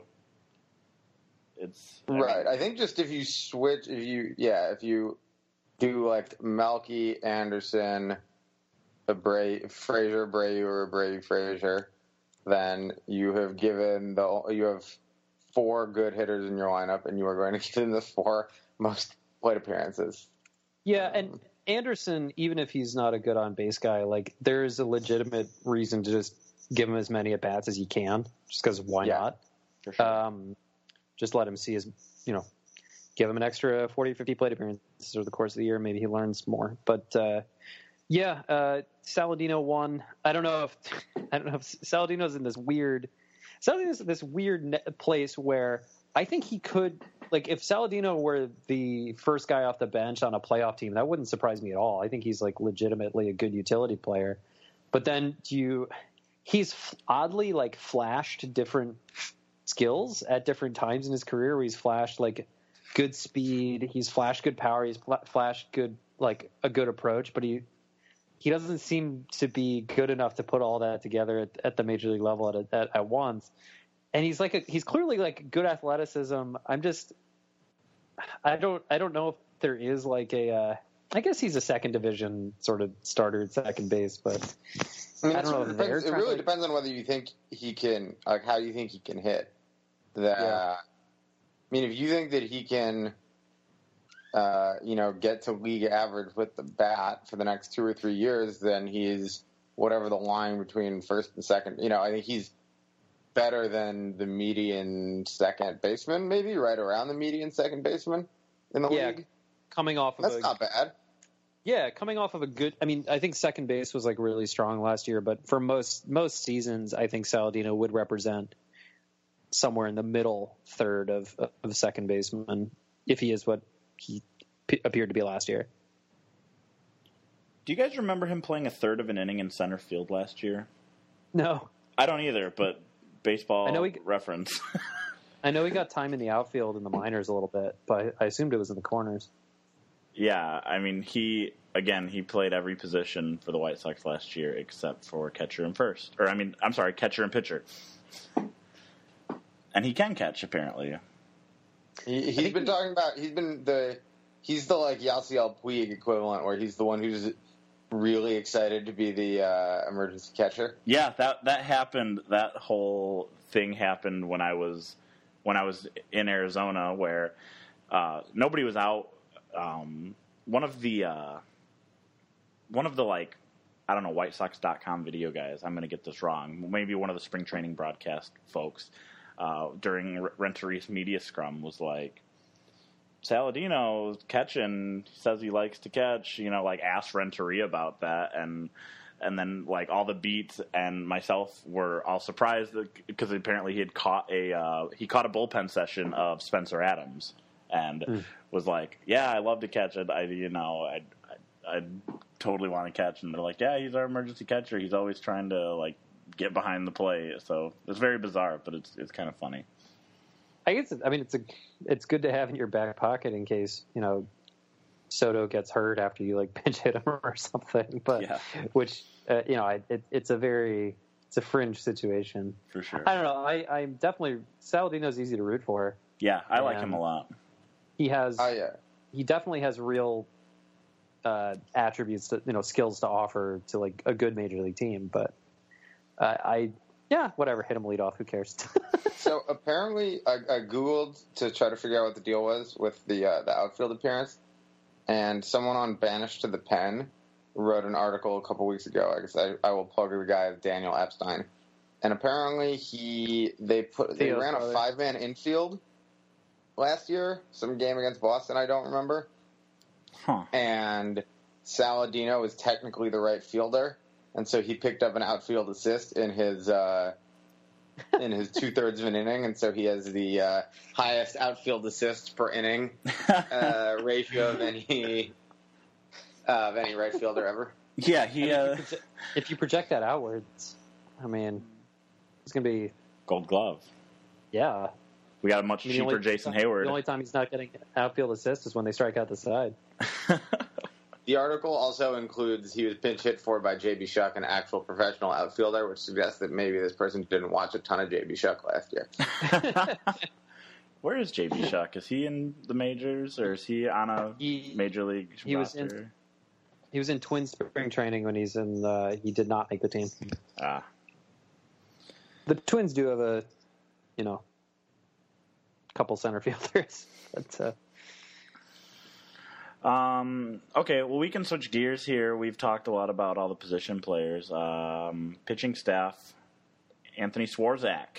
It's I mean, Right. I think just if you switch, if you, yeah, if you do like Melky, Anderson, Abreu, Frazier, Abreu, or Abreu, Frazier, then you have given the, you have four good hitters in your lineup, and you are going to give them the four most plate appearances. Yeah, and Anderson, even if he's not a good on base guy, like there's a legitimate reason to just give him as many at bats as you can, just because why Yeah. not? for sure. Um, just let him see his, you know, give him an extra forty, fifty plate appearances over the course of the year. Maybe he learns more. But uh, yeah, uh, Saladino won. I don't know if I don't know if Saladino's in this weird. Saladino's in this weird ne- place where I think he could. Like if Saladino were the first guy off the bench on a playoff team, that wouldn't surprise me at all. I think he's like legitimately a good utility player. But then do you, he's oddly like flashed different skills at different times in his career where he's flashed like good speed, he's flashed good power, he's fla- flashed good, like a good approach, but he, he doesn't seem to be good enough to put all that together at, at the major league level at, at, at once. And he's like, a, he's clearly like good athleticism. I'm just, I don't, I don't know if there is like a, uh, I guess he's a second division sort of starter at second base, but I mean, I it, don't sort know of if they're depends, it trying really to- depends on whether you think he can, like, how you think he can hit. That, Yeah. I mean, if you think that he can, uh, you know, get to league average with the bat for the next two or three years, then he's whatever the line between first and second. You know, I think he's better than the median second baseman, maybe right around the median second baseman in the Yeah, league. coming off of That's a, not bad. Yeah, coming off of a good. I mean, I think second base was like really strong last year, but for most most seasons, I think Saladino would represent somewhere in the middle third of of second baseman if he is what he p- appeared to be last year. Do you guys remember him playing a third of an inning in center field last year? No, I don't either, but baseball I know he- reference. I know he got time in the outfield in the minors a little bit, but I assumed it was in the corners. Yeah, I mean, he, again, he played every position for the White Sox last year except for catcher and first. Or, I mean, I'm sorry, catcher and pitcher. and he can catch apparently. He, he's been he, talking about. He's been the. He's the like Yasiel Puig equivalent, where he's the one who's really excited to be the uh, emergency catcher. Yeah, that that happened. That whole thing happened when I was when I was in Arizona, where uh, nobody was out. Um, one of the uh, one of the like I don't know White Sox dot com video guys. I'm going to get this wrong. Maybe one of the spring training broadcast folks uh, during Renteria media scrum was like, Saladino catching, says he likes to catch, you know, like asked Renteria about that, and and then like all the beats and myself were all surprised because apparently he had caught a uh, he caught a bullpen session of Spencer Adams and mm. was like, yeah, I love to catch it. I you know I I totally want to catch, and they're like, yeah, he's our emergency catcher. He's always trying to like get behind the plate. So it's very bizarre, but it's it's kind of funny. I guess I mean it's a it's good to have in your back pocket in case you know Soto gets hurt after you like pinch hit him or something. But yeah. which uh, you know I, it, it's a very it's a fringe situation for sure. I don't know. I I'm definitely Saladino's easy to root for. Yeah, I like him a lot. He has oh, yeah. he definitely has real uh, attributes to you know skills to offer to like a good major league team. But uh, I. Yeah, whatever. Hit him lead off. Who cares? So apparently, I, I googled to try to figure out what the deal was with the uh, the outfield appearance, and someone on Banished to the Pen wrote an article a couple weeks ago. I guess I, I will plug the guy, Daniel Epstein, and apparently he they put they Theo's ran brother. a five man infield last year, some game against Boston. I don't remember. Huh. And Saladino is technically the right fielder. And so he picked up an outfield assist in his uh, in his two thirds of an inning, and so he has the uh, highest outfield assists per inning uh, ratio of any uh, of any right fielder ever. Yeah, he. Uh, if, you project, if you project that outwards, I mean, it's gonna be Gold Glove. Yeah, we got a much I mean, cheaper Jason time, Hayward. The only time he's not getting outfield assists is when they strike out the side. The article also includes he was pinch hit for by J B. Shuck, an actual professional outfielder, which suggests that maybe this person didn't watch a ton of J B. Shuck last year. Where is J B. Shuck? Is he in the majors, or is he on a he, major league he roster? Was in, he was in Twins spring training when he's in. Uh, he did not make the team. Ah, the Twins do have a, you know, couple center fielders, but. Uh, Um, okay, well, we can switch gears here. We've talked a lot about all the position players. Um, pitching staff, Anthony Swarzak.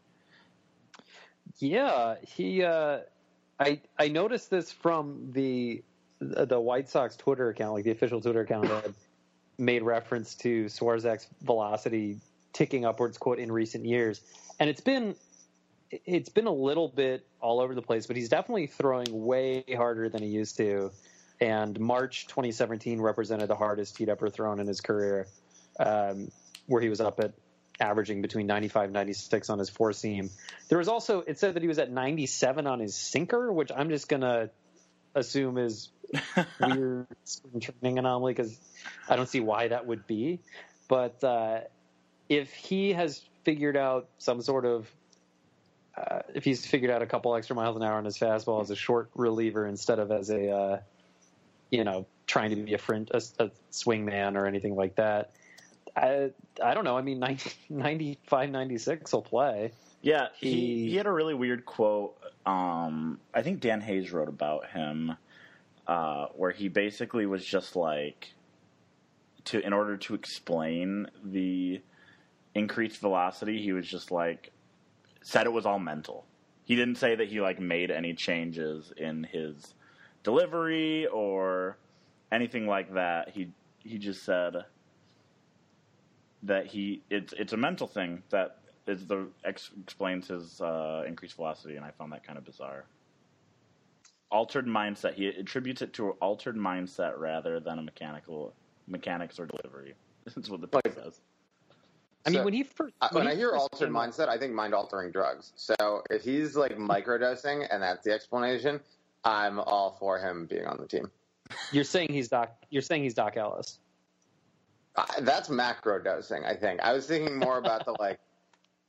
Yeah, he. Uh, I I noticed this from the the White Sox Twitter account, like the official Twitter account that made reference to Swarzak's velocity ticking upwards, quote, in recent years, and it's been. It's been a little bit all over the place, but he's definitely throwing way harder than he used to. And March twenty seventeen represented the hardest he'd ever thrown in his career, um, where he was up at averaging between ninety-five, ninety-six on his four seam. There was also, it said that he was at ninety-seven on his sinker, which I'm just going to assume is weird spring training anomaly because I don't see why that would be. But uh, if he has figured out some sort of Uh, if he's figured out a couple extra miles an hour on his fastball as a short reliever instead of as a, uh, you know, trying to be a, friend, a, a swing man or anything like that, I, I don't know. I mean, ninety, ninety-five, ninety-six will play. Yeah, he, he had a really weird quote. Um, I think Dan Hayes wrote about him uh, where he basically was just like, to in order to explain the increased velocity, he was just like, said it was all mental. He didn't say that he like made any changes in his delivery or anything like that. He he just said that he it's it's a mental thing that is the ex, explains his uh, increased velocity, and I found that kind of bizarre. Altered mindset. He attributes it to an altered mindset rather than a mechanical mechanics or delivery. That's what the pick says. I mean, so, when he first when, when I he hear first altered mindset, I think mind-altering drugs. So if he's like microdosing and that's the explanation, I'm all for him being on the team. You're saying he's Doc. You're saying he's Doc Ellis. Uh, that's macro dosing, I think. I was thinking more about the like,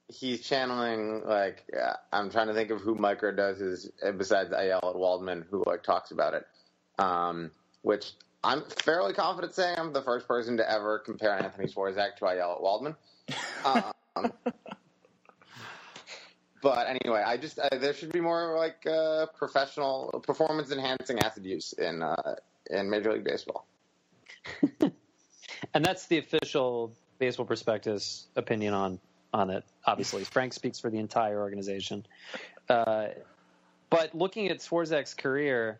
he's channeling, like, uh, I'm trying to think of who microdoses besides Ayala Waldman, who, like, talks about it. Um, which I'm fairly confident saying I'm the first person to ever compare Anthony Swarzak to Ayala Waldman. Um, but anyway, I just, uh, there should be more, like, uh, professional, performance-enhancing acid use in, uh, in Major League Baseball. And that's the official Baseball Prospectus opinion on, on it, obviously. Frank speaks for the entire organization. Uh, but looking at Swarzak's career,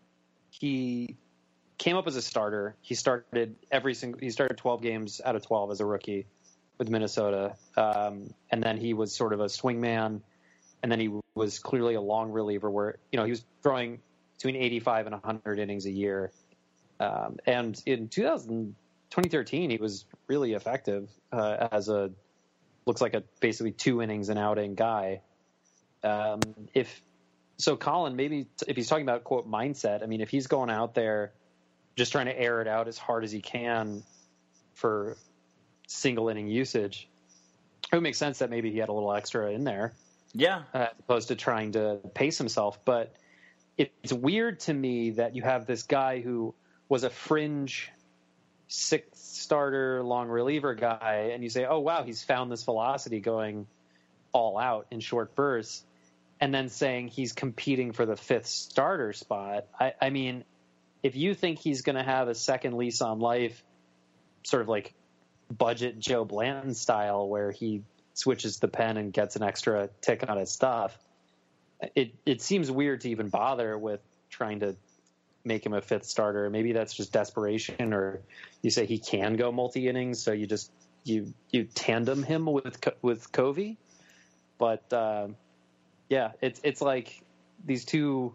he came up as a starter. He started every single, he started twelve games out of twelve as a rookie with Minnesota. Um, and then he was sort of a swingman. And then he was clearly a long reliever where, you know, he was throwing between eighty-five and one hundred innings a year. Um, and in two thousand, twenty thirteen, he was really effective uh, as a, looks like a basically two innings and outing guy. Um, if so, Colin, maybe if he's talking about, quote, mindset, I mean, if he's going out there just trying to air it out as hard as he can for single inning usage, it would make sense that maybe he had a little extra in there. Yeah. Uh, as opposed to trying to pace himself. But it, it's weird to me that you have this guy who was a fringe sixth starter long reliever guy, and you say, oh, wow, he's found this velocity going all out in short bursts, and then saying he's competing for the fifth starter spot. I, I mean, if you think he's going to have a second lease on life, sort of like budget Joe Blanton style, where he switches the pen and gets an extra tick on his stuff, it it seems weird to even bother with trying to make him a fifth starter. Maybe that's just desperation, or you say he can go multi innings, so you just you you tandem him with with Covey. But uh, yeah, it's it's like these two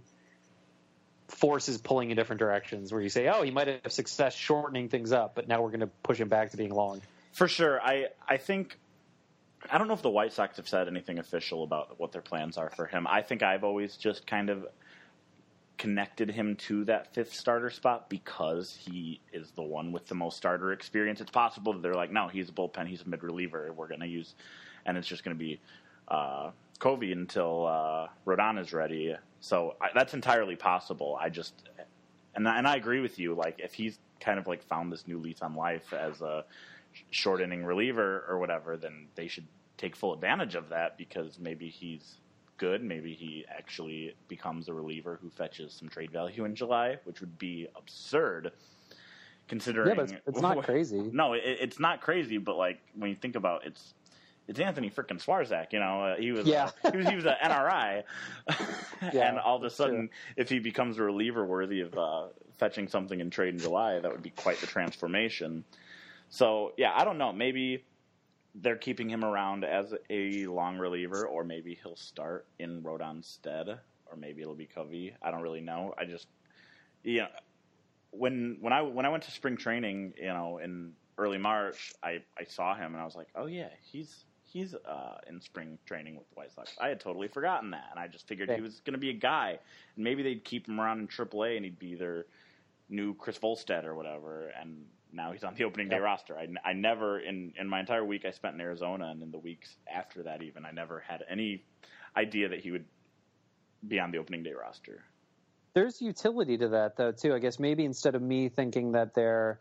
forces pulling in different directions. Where you say, oh, he might have success shortening things up, but now we're going to push him back to being long. For sure, I I think. I don't know if the White Sox have said anything official about what their plans are for him. I think I've always just kind of connected him to that fifth starter spot because he is the one with the most starter experience. It's possible that they're like, no, he's a bullpen, he's a mid reliever, we're going to use, and it's just going to be uh, Covey until uh, Rodon is ready. So I, that's entirely possible. I just, and and I agree with you. Like if he's kind of like found this new lease on life as a short inning reliever or whatever, then they should take full advantage of that because maybe he's good. Maybe he actually becomes a reliever who fetches some trade value in July, which would be absurd considering. Yeah, but it's, it's not crazy. No, it, it's not crazy. But like when you think about it, it's it's Anthony frickin' Swarzak. You know, uh, he was yeah. uh, he was he was an N R I, yeah, and all of a sudden, true. if he becomes a reliever worthy of uh, fetching something in trade in July, that would be quite the transformation. So yeah, I don't know. Maybe they're keeping him around as a long reliever, or maybe he'll start in Rodon's stead, or maybe it'll be Covey. I don't really know. I just, you know, when when I when I went to spring training, you know, in early March, I, I saw him and I was like, oh yeah, he's he's uh, in spring training with the White Sox. I had totally forgotten that, and I just figured okay. he was going to be a guy, and maybe they'd keep him around in triple A, and he'd be their new Chris Volstead or whatever, and now he's on the opening day yep. roster. I, I never, in, in my entire week I spent in Arizona, and in the weeks after that even, I never had any idea that he would be on the opening day roster. There's utility to that, though, too. I guess maybe instead of me thinking that they're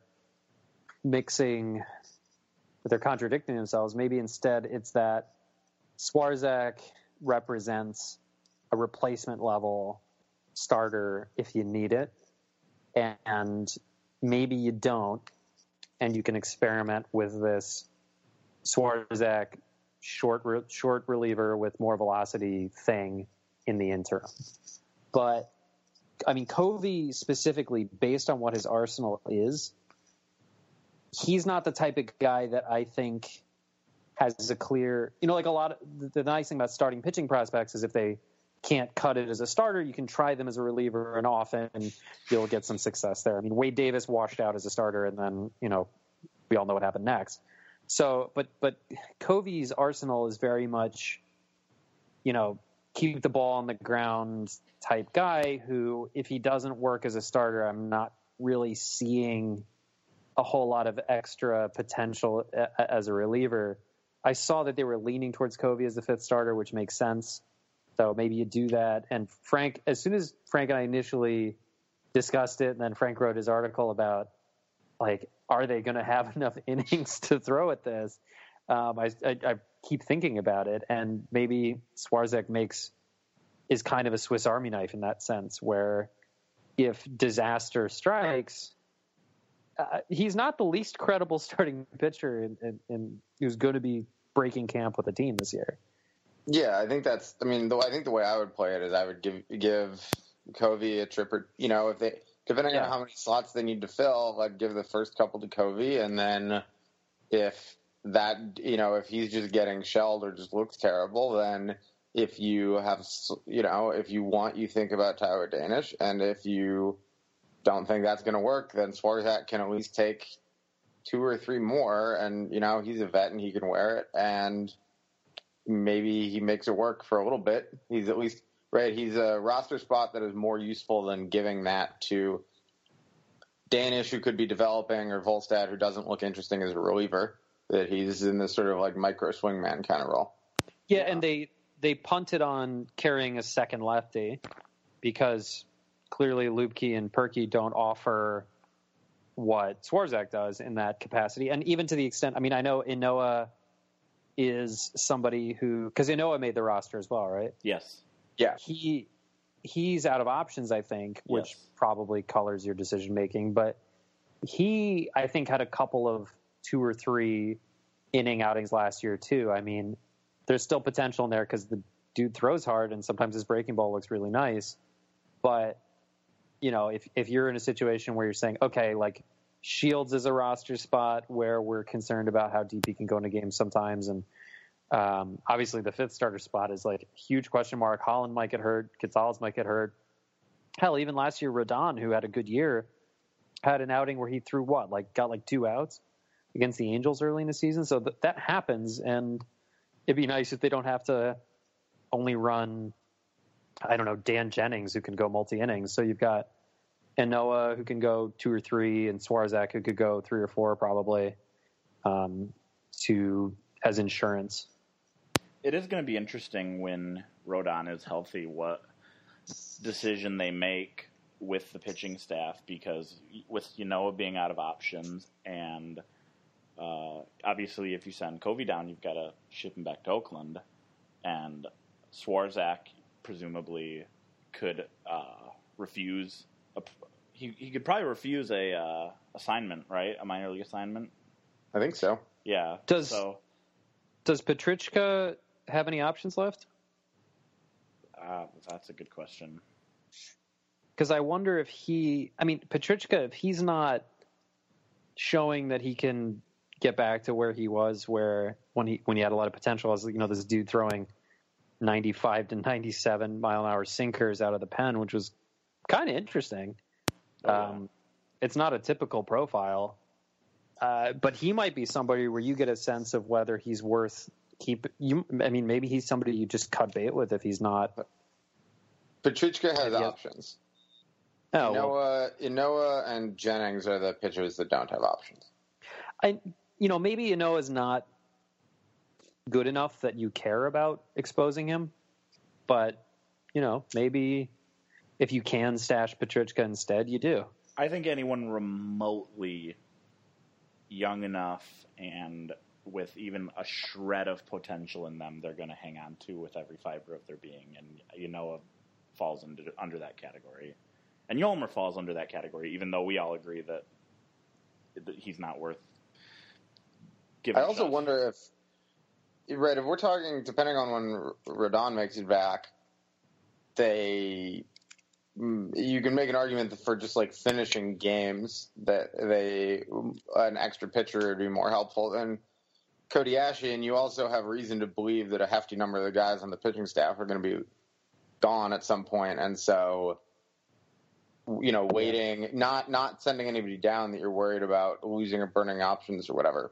mixing, that they're contradicting themselves, maybe instead it's that Swarzak represents a replacement level starter if you need it, and maybe you don't, and you can experiment with this Swarzak short short reliever with more velocity thing in the interim. But, I mean, Covey specifically, based on what his arsenal is, he's not the type of guy that I think has a clear, you know, like a lot of the nice thing about starting pitching prospects is if they can't cut it as a starter, you can try them as a reliever, and often you'll get some success there. I mean, Wade Davis washed out as a starter, and then, you know, we all know what happened next. So, but but Covey's arsenal is very much, you know, keep the ball on the ground type guy who, if he doesn't work as a starter, I'm not really seeing a whole lot of extra potential as a reliever. I saw that they were leaning towards Covey as the fifth starter, which makes sense. So maybe you do that. And Frank, as soon as Frank and I initially discussed it, and then Frank wrote his article about, like, are they going to have enough innings to throw at this? Um, I, I, I keep thinking about it, and maybe Swarzak makes is kind of a Swiss Army knife in that sense, where if disaster strikes, uh, he's not the least credible starting pitcher, in, in, in, who's going to be breaking camp with the team this year. Yeah, I think that's. I mean, the, I think the way I would play it is I would give give Covey a trip, or, you know, if they depending Yeah. on how many slots they need to fill, I'd give the first couple to Covey, and then if that, you know, if he's just getting shelled or just looks terrible, then if you have, you know, if you want, you think about Tyler Danish, and if you don't think that's going to work, then Swarzak can at least take two or three more, and, you know, he's a vet and he can wear it, and maybe he makes it work for a little bit. He's at least, right, he's a roster spot that is more useful than giving that to Danish, who could be developing, or Volstad, who doesn't look interesting as a reliever, that he's in this sort of like micro swingman kind of role. Yeah, and they, they punted on carrying a second lefty because clearly Lubke and Perky don't offer what Swarzak does in that capacity. And even to the extent, I mean, I know Inoa is somebody who, because Inoa made the roster as well, right? Yes. Yeah. He he's out of options, I think, which Yes. probably colors your decision making. But he, I think, had a couple of two or three inning outings last year too. I mean, there's still potential in there because the dude throws hard, and sometimes his breaking ball looks really nice. But you know, if if you're in a situation where you're saying, okay, like Shields is a roster spot where we're concerned about how deep he can go into games sometimes, and um, obviously the fifth starter spot is like a huge question mark. Holland might get hurt, Gonzalez might get hurt. Hell, even last year, Rodon, who had a good year, had an outing where he threw what, like got like two outs against the Angels early in the season. So th- that happens, and it'd be nice if they don't have to only run, I don't know, Dan Jennings, who can go multi-innings. So you've got Inoa, who can go two or three, and Swarzak, who could go three or four probably, um, to as insurance. It is going to be interesting when Rodon is healthy what decision they make with the pitching staff, because with Inoa being out of options, and uh, obviously if you send Covey down, you've got to ship him back to Oakland, and Swarzak presumably could uh, refuse a, he he could probably refuse a uh, assignment, right? A minor league assignment. I think so. Yeah. Does so does Petrichka have any options left? uh, that's a good question. Because I wonder if he, I mean, Petrichka, if he's not showing that he can get back to where he was, where when he when he had a lot of potential, as you know, this dude throwing ninety-five to ninety-seven mile an hour sinkers out of the pen, which was kind of interesting. Oh, yeah. Um, it's not a typical profile, uh, but he might be somebody where you get a sense of whether he's worth keep. You, I mean, maybe he's somebody you just cut bait with if he's not. Petrichka has Yeah. options. Oh, well, Inoa, Inoa and Jennings are the pitchers that don't have options. I, you know, maybe Inoa is not good enough that you care about exposing him, but you know, maybe if you can stash Petrichka instead, you do. I think anyone remotely young enough and with even a shred of potential in them, they're going to hang on to with every fiber of their being. And Inoa falls into, under that category. And Yolmer falls under that category, even though we all agree that, that he's not worth giving I also stuff. wonder if, right, if we're talking, depending on when Rodon makes it back, they, you can make an argument for just like finishing games that they, an extra pitcher would be more helpful than Cody Ashe, and you also have reason to believe that a hefty number of the guys on the pitching staff are going to be gone at some point, and so, you know, waiting, not not sending anybody down that you're worried about losing or burning options or whatever.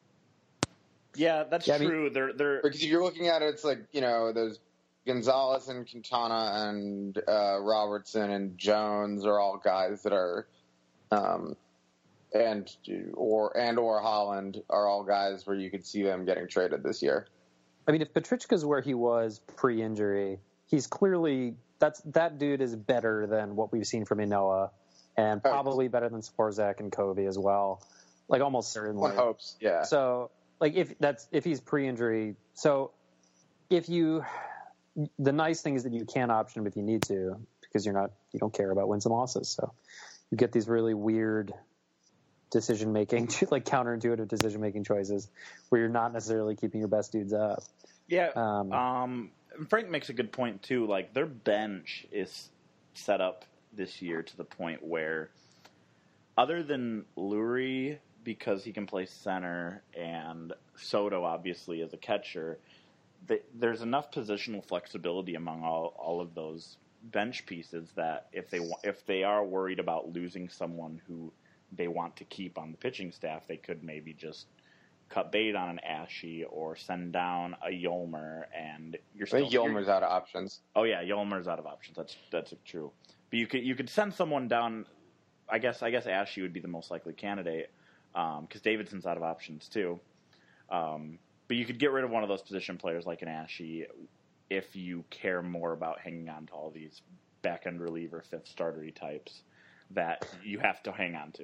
Yeah, that's Yeah, I mean- true. They're they're Because if you're looking at it, it's like, you know, there's Gonzalez and Quintana and uh, Robertson and Jones are all guys that are, um, and or and or Holland are all guys where you could see them getting traded this year. I mean, if Petrushka's where he was pre-injury, he's clearly that's that dude is better than what we've seen from Inoa, and probably better than Sporzak and Covey as well. Like almost certainly. One hopes, yeah. So, like if that's if he's pre-injury, so if you, the nice thing is that you can option him if you need to because you're not you don't care about wins and losses. So you get these really weird decision making, like counterintuitive decision making choices where you're not necessarily keeping your best dudes up. Yeah. Um, um, Frank makes a good point too. Like their bench is set up this year to the point where, other than Lurie because he can play center and Soto obviously as a catcher, they, there's enough positional flexibility among all all of those bench pieces that if they if they are worried about losing someone who they want to keep on the pitching staff, they could maybe just cut bait on an Ashe or send down a Yolmer, and you're still. I think Yolmer's out of options. Oh yeah, Yolmer's out of options. That's that's true. But you could you could send someone down. I guess I guess Ashe would be the most likely candidate because um, Davidson's out of options too. Um, but you could get rid of one of those position players like an Ashe if you care more about hanging on to all these back end reliever fifth startery types that you have to hang on to.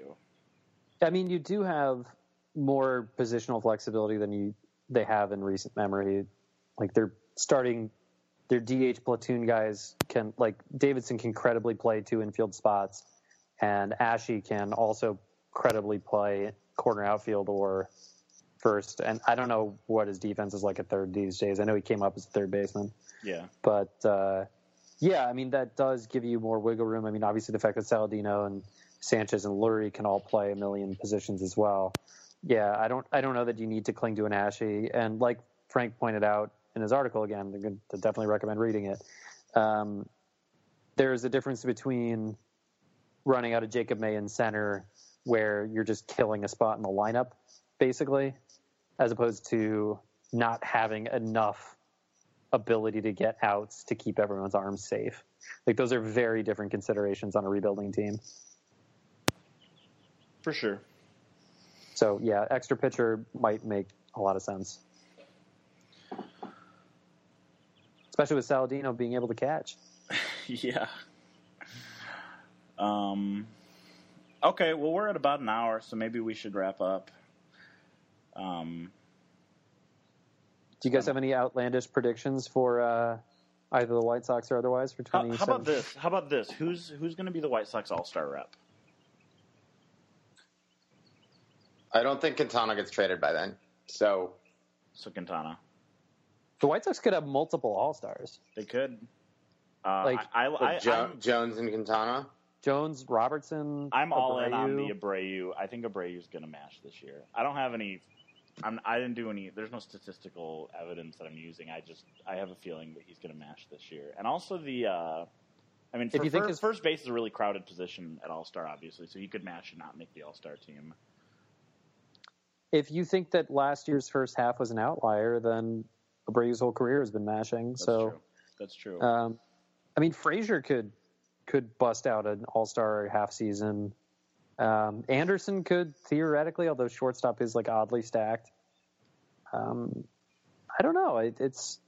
I mean, you do have more positional flexibility than you they have in recent memory. Like they're starting their D H platoon guys can like Davidson can credibly play two infield spots, and Ashe can also credibly play corner outfield or first. And I don't know what his defense is like at third these days. I know he came up as a third baseman. Yeah, but uh, yeah, I mean that does give you more wiggle room. I mean, obviously the fact that Saladino and Sanchez and Lurie can all play a million positions as well. Yeah, I don't I don't know that you need to cling to an Ashe. And like Frank pointed out in his article, again, I'm going to definitely recommend reading it. Um, there's a difference between running out of Jacob May in center where you're just killing a spot in the lineup, basically, as opposed to not having enough ability to get outs to keep everyone's arms safe. Like those are very different considerations on a rebuilding team. For sure. So, yeah, extra pitcher might make a lot of sense. Especially with Saladino being able to catch. Yeah. Um. Okay, well, we're at about an hour, so maybe we should wrap up. Um. Do you guys have any outlandish predictions for uh, either the White Sox or otherwise for twenty seventeen? How, how about this? How about this? Who's who's going to be the White Sox All-Star rep? I don't think Quintana gets traded by then. So, so Quintana. The White Sox could have multiple All-Stars. They could. Uh, like I, I, I, jo- Jones and Quintana. Jones, Robertson. I'm all Abreu. in on the Abreu. I think Abreu's going to mash this year. I don't have any. I'm, I didn't do any. There's no statistical evidence that I'm using. I just I have a feeling that he's going to mash this year. And also the. Uh, I mean, for, if you think first, his... first base is a really crowded position at All-Star, obviously, so he could mash and not make the All-Star team. If you think that last year's first half was an outlier, then Abreu's whole career has been mashing. That's so true. That's true. Um, I mean, Frazier could could bust out an All-Star half season. Um, Anderson could theoretically, although shortstop is like oddly stacked. Um, I don't know. It, it's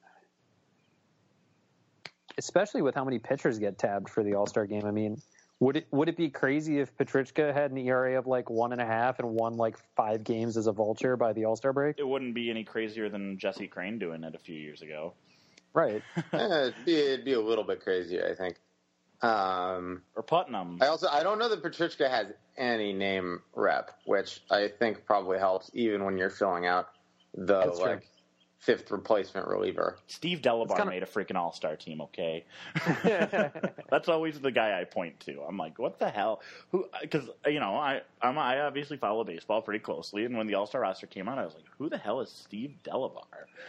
especially with how many pitchers get tabbed for the All-Star game. I mean, would it would it be crazy if Petrichka had an E R A of like one and a half and won like five games as a vulture by the All-Star break? It wouldn't be any crazier than Jesse Crane doing it a few years ago. Right. yeah, it'd, be, it'd be a little bit crazier, I think. Um, or Putnam. I also I don't know that Petrichka has any name rep, which I think probably helps even when you're filling out the That's like true. fifth replacement reliever. Steve Delabar kinda... made a freaking All-Star team, okay? That's always the guy I point to. I'm like, what the hell? Who? Because you know, I I'm, I obviously follow baseball pretty closely, and when the All-Star roster came out, I was like, who the hell is Steve Delabar?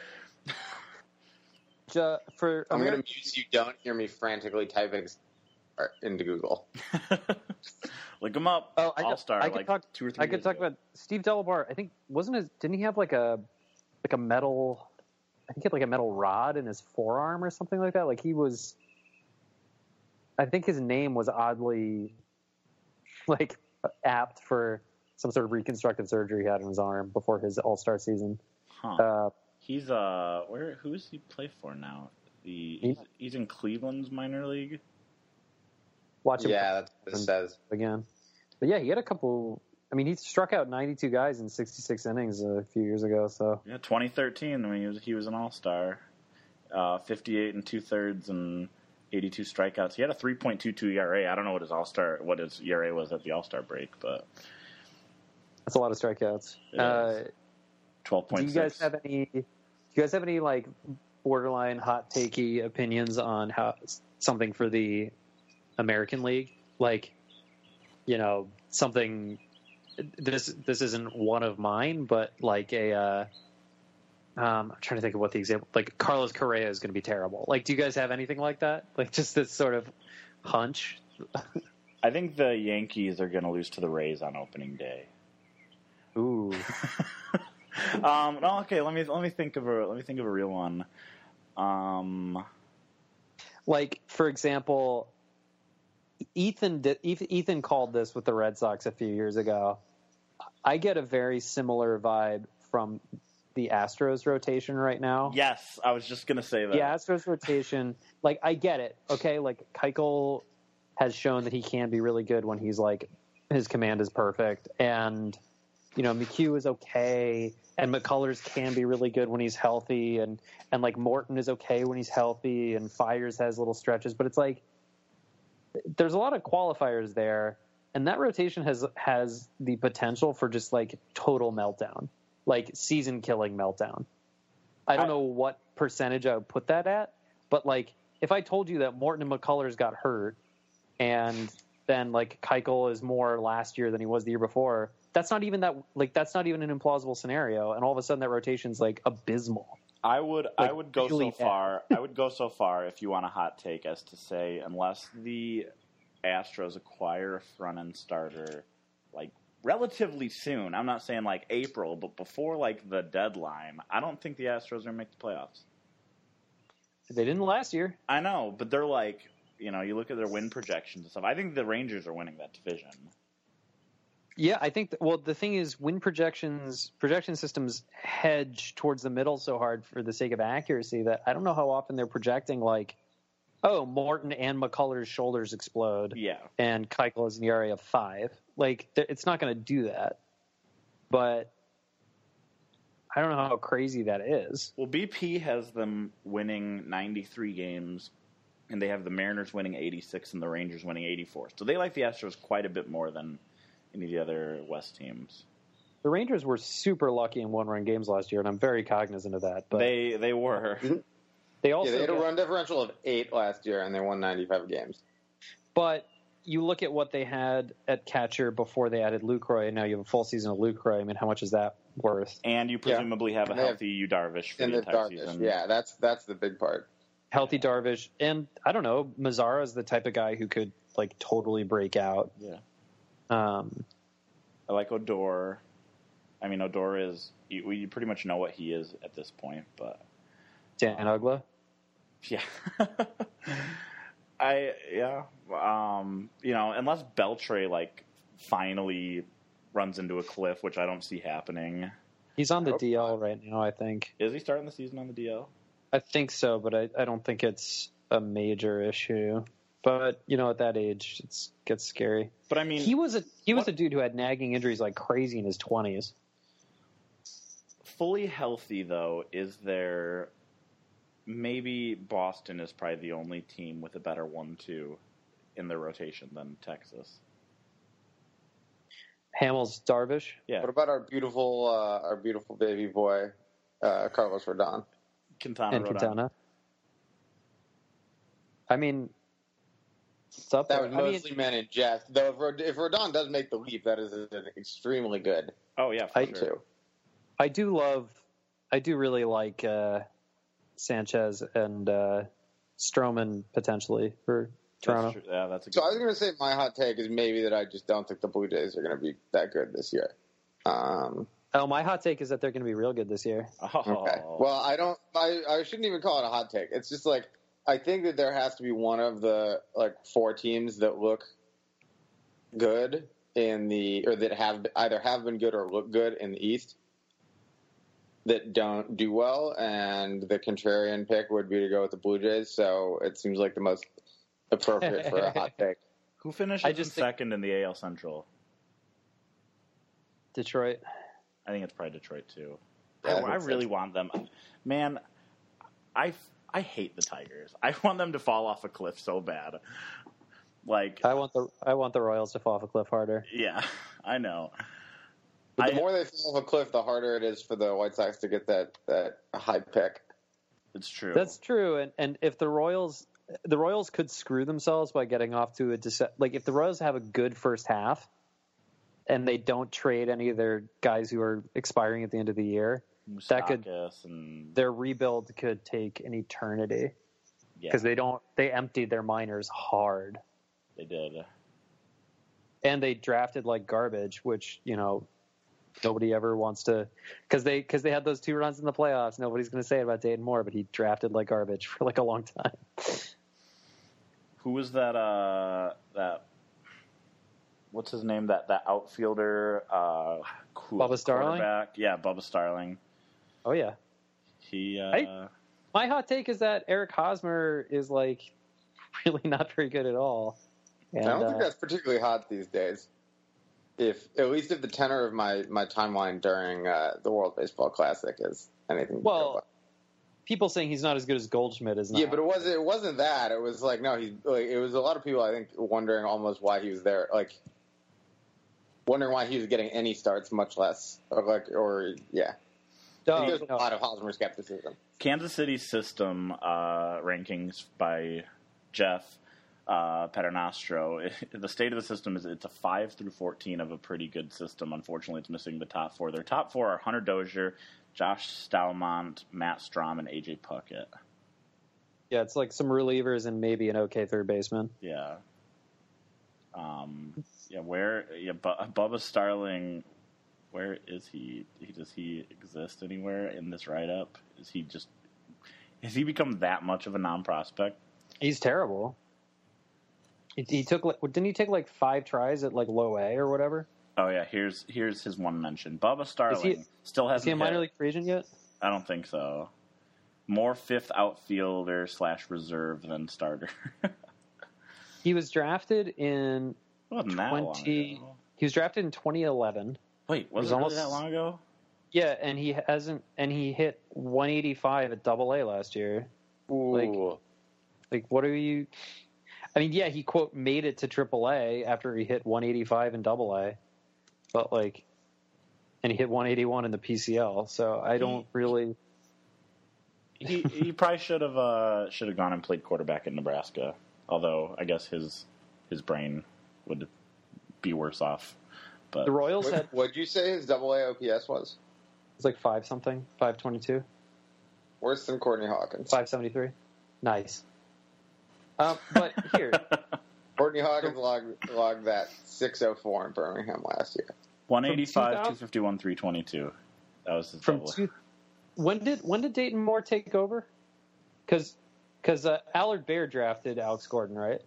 Uh, for I'm American... going to mute you. Don't hear me frantically typing into Google. Look him up. Oh, I, All-Star. I could like talk. two or three. I could talk ago. about Steve Delabar. I think wasn't his. Didn't he have like a like a metal? I think he had like a metal rod in his forearm or something like that. Like he was. I think his name was oddly, like, apt for some sort of reconstructive surgery he had in his arm before his All-Star season. Huh. Uh, he's uh, where? Who does he play for now? The he's, he's in Cleveland's minor league. Watch him. Yeah, that's what it says again. But yeah, he had a couple. I mean, he struck out ninety-two guys in sixty-six innings a few years ago. So yeah, twenty thirteen when he was he was an All-Star, uh, fifty-eight and two thirds and eighty-two strikeouts. He had a three point two two E R A. I don't know what his All-Star what his E R A was at the All-Star break, but that's a lot of strikeouts. Uh, Twelve point six. six. Do you guys have any? Do you guys have any like borderline hot takey opinions on how something for the American League? Like, you know, something. This this isn't one of mine, but like a. Uh, um, I'm trying to think of what the example. Like Carlos Correa is going to be terrible. Like, do you guys have anything like that? Like, just this sort of hunch. I think the Yankees are going to lose to the Rays on opening day. Ooh. um, no, okay. Let me let me think of a let me think of a real one. Um, like for example, Ethan did, Ethan called this with the Red Sox a few years ago. I get a very similar vibe from the Astros rotation right now. Yes, I was just gonna say that. The Astros rotation, like I get it. Okay, like Keuchel has shown that he can be really good when he's like his command is perfect, and you know McHugh is okay, and McCullers can be really good when he's healthy, and and like Morton is okay when he's healthy, and Fires has little stretches, but it's like there's a lot of qualifiers there, and that rotation has has the potential for just like total meltdown, like season killing meltdown. I don't I, know what percentage I would put that at, but like if I told you that Morton and McCullers got hurt, and then like Keuchel is more last year than he was the year before, that's not even that like that's not even an implausible scenario, and all of a sudden that rotation's like abysmal. I would like, I would go so far I would go so far if you want a hot take as to say unless the Astros acquire a front end starter like relatively soon. I'm not saying like April, but before like the deadline, I don't think the Astros are gonna make the playoffs. They didn't last year. I know, but they're like, you know, you look at their win projections and stuff. I think the Rangers are winning that division. Yeah, I think, that, well, the thing is, win projections, projection systems hedge towards the middle so hard for the sake of accuracy that I don't know how often they're projecting like, oh, Morton and McCullers' shoulders explode. Yeah. And Keuchel is in the E R A of five. Like, it's not going to do that. But I don't know how crazy that is. Well, B P has them winning ninety-three games, and they have the Mariners winning eighty-six and the Rangers winning eighty-four. So they like the Astros quite a bit more than any of the other West teams. The Rangers were super lucky in one-run games last year, and I'm very cognizant of that. But they they were. They also yeah, they had got, a run differential of eight last year, and they won ninety-five games. But you look at what they had at catcher before they added Lucroy, and now you have a full season of Lucroy. I mean, how much is that worth? And you presumably yeah. have a and healthy Yu Darvish for the, the entire Darvish. season. Yeah, that's that's the big part. Healthy Darvish, and I don't know, Mazzara is the type of guy who could like totally break out. Yeah. Um, I like Odor. I mean, Odor is you, you pretty much know what he is at this point, but Dan Uggla. Yeah. I yeah. Um, you know, unless Beltre like finally runs into a cliff, which I don't see happening. He's on the D L right now, I think. Is he starting the season on the D L? I think so, but I, I don't think it's a major issue. But you know, at that age, it gets scary. But I mean, he was a he was what? a dude who had nagging injuries like crazy in his twenties. Fully healthy, though, is there? Maybe Boston is probably the only team with a better one two in their rotation than Texas. Hamels, Darvish. Yeah. What about our beautiful, uh, our beautiful baby boy, uh, Carlos Rodon? Quintana and Rodon. Quintana. I mean, it's up that there. was mostly I mean, men in jest. Though if, Rod- if Rodon does make the leap, that is an extremely good. Oh yeah, for I, sure. Too. I do love. I do really like uh, Sanchez and uh, Stroman potentially for Toronto. That's yeah, that's a good So I was going to say my hot take is maybe that I just don't think the Blue Jays are going to be that good this year. Um, oh, my hot take is that they're going to be real good this year. Oh. Okay. Well, I don't. I, I shouldn't even call it a hot take. It's just like I think that there has to be one of the like four teams that look good in the or that have either have been good or look good in the East that don't do well, and the contrarian pick would be to go with the Blue Jays. So it seems like the most appropriate for a hot pick. Who finishes I just in think- second in the A L Central? Detroit. I think it's probably Detroit too. Yeah, I I, think I so. really want them. Man, I I hate the Tigers. I want them to fall off a cliff so bad. Like I want the I want the Royals to fall off a cliff harder. yeah, I know. But the I- more they fall off a cliff, the harder it is for the White Sox to get that, that high pick. It's true. That's true, and and if the Royals the Royals could screw themselves by getting off to a dece- like if the Royals have a good first half, and they don't trade any of their guys who are expiring at the end of the year, that could Moustakas and their rebuild could take an eternity yeah, because they don't they emptied their minors hard, they did. and they drafted like garbage, which you know nobody ever wants to because they because they had those two runs in the playoffs. Nobody's going to say it about Dayton Moore, but he drafted like garbage for like a long time. Who was that? Uh, that what's his name? That that outfielder, uh, who- Bubba Starling? quarterback? Yeah, Bubba Starling. Oh yeah. He. Uh, I- My hot take is that Eric Hosmer is like really not very good at all. And, I don't uh, think that's particularly hot these days. If at least if the tenor of my, my timeline during uh, the World Baseball Classic is anything. to go well, by. people saying he's not as good as Goldschmidt is not. Yeah, but it wasn't. It wasn't that. It was like no. He like it was a lot of people. I think wondering almost why he was there. Like wondering why he was getting any starts, much less or like or yeah. I Oh, think there's a no. lot of Hosmer skepticism. Kansas City system uh, rankings by Jeff uh, Paternostro. The state of the system is it's a five through fourteen of a pretty good system. Unfortunately, it's missing the top four. Their top four are Hunter Dozier, Josh Stalmont, Matt Strom, and A J Puckett. Yeah, it's like some relievers and maybe an okay third baseman. Yeah. Um. Yeah. Where? Yeah. Bu- Bubba Starling. Where is he? he? Does he exist anywhere in this write-up? Is he just? Has he become that much of a non-prospect? He's terrible. He, he took like didn't he take like five tries at like low A or whatever? Oh yeah, here's here's his one mention. Bubba Starling Is he- still Is hasn't he a minor hit. league free agent yet? I don't think so. More fifth outfielder slash reserve than starter. He was drafted in Wasn't that long twenty. ago. He was drafted in twenty eleven. Wait, was was it really almost- that long ago? Yeah, and he hasn't and he hit one eighty-five at Double A last year. Like- Ooh. Like, what are you? I mean, yeah, he quote made it to Triple A after he hit one eighty-five in Double A, but like, and he hit one eighty-one in the P C L. So I don't really. He he probably should have uh, should have gone and played quarterback in Nebraska. Although I guess his his brain would be worse off. But The Royals What had would you say his double A O P S was? it's like five something, five twenty-two, Worse than Courtney Hawkins. five seventy-three. Nice. Um, but here, Courtney Hawkins logged, logged that six oh four in Birmingham last year. one eighty-five, from two fifty-one, three twenty-two. That was his from double. two, when did when did Dayton Moore take over? Because because uh, Allard Bear drafted Alex Gordon, right?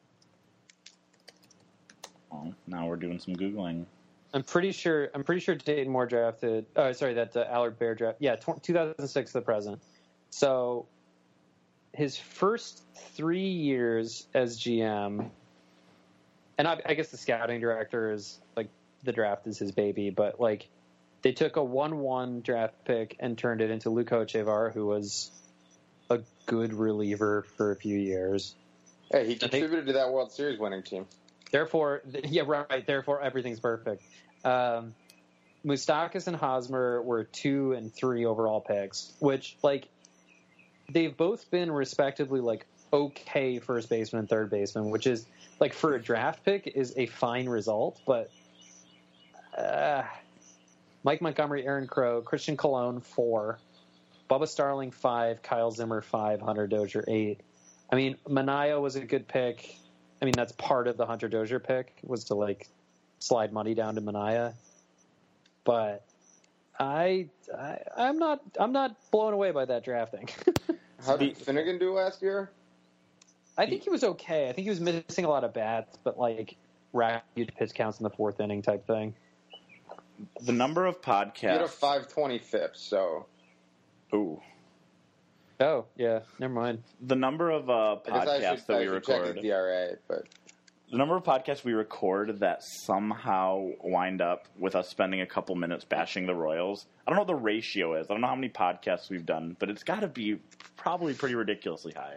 Oh, now we're doing some googling. I'm pretty sure. I'm pretty sure Dayton Moore drafted. Oh, sorry, that uh, Allard Bear draft. Yeah, tw- two thousand six to the present. So his first three years as G M, and I, I guess the scouting director is like the draft is his baby, but like they took a one-one draft pick and turned it into Luke Ochevar, who was a good reliever for a few years. Hey, he contributed to that World Series winning team. Therefore, yeah, right. Therefore, everything's perfect. Um, Moustakas and Hosmer were two and three overall picks, which, like, they've both been respectively, like, okay first baseman and third baseman, which is, like, for a draft pick is a fine result. But uh, Mike Montgomery, Aaron Crow, Christian Colon, four. Bubba Starling, five. Kyle Zimmer, five. Hunter Dozier, eight. I mean, Manaea was a good pick. I mean, that's part of the Hunter Dozier pick was to like slide money down to Manaea, but I, I I'm not I'm not blown away by that drafting. How did Finnegan do last year? I think he was okay. I think he was missing a lot of bats, but like rack pitch counts in the fourth inning type thing. The number of You had a podcasts. five twenty-fifth, so Ooh. Oh yeah, never mind. The number of uh, I guess I podcasts should, that I we should check record. his D R A, but The number of podcasts we record that somehow wind up with us spending a couple minutes bashing the Royals. I don't know what the ratio is. I don't know how many podcasts we've done, but it's got to be probably pretty ridiculously high.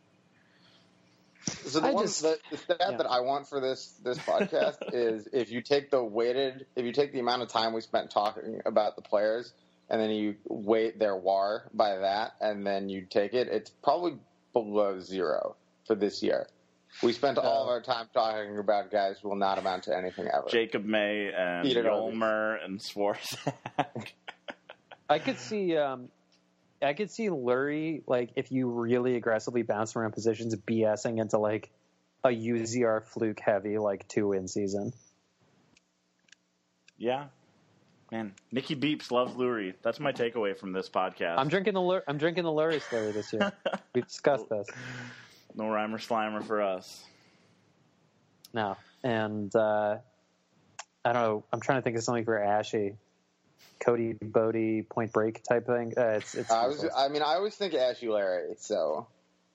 So the I one just- the, the stat yeah. that I want for this this podcast is if you take the weighted, if you take the amount of time we spent talking about the players, and then you weight their W A R by that, and then you take it, it's probably below zero for this year. We spent all of our time talking about guys who will not amount to anything ever. Jacob May and Peter Yolmer and Swarzak. I could see, um, I could see Lurie, like if you really aggressively bounce around positions, BSing into like a U Z R fluke heavy like two win season. Yeah. Man, Nikki Beeps loves Lurie. That's my takeaway from this podcast. I'm drinking the Lur- I'm drinking the Lurie Slurry this year. We've discussed this. No rhyme or slimer for us. No, and uh, I don't know. I'm trying to think of something for Ashy, Cody Bodie Point Break type thing. Uh, it's it's. I was, I mean, I always think Ashy Larry. So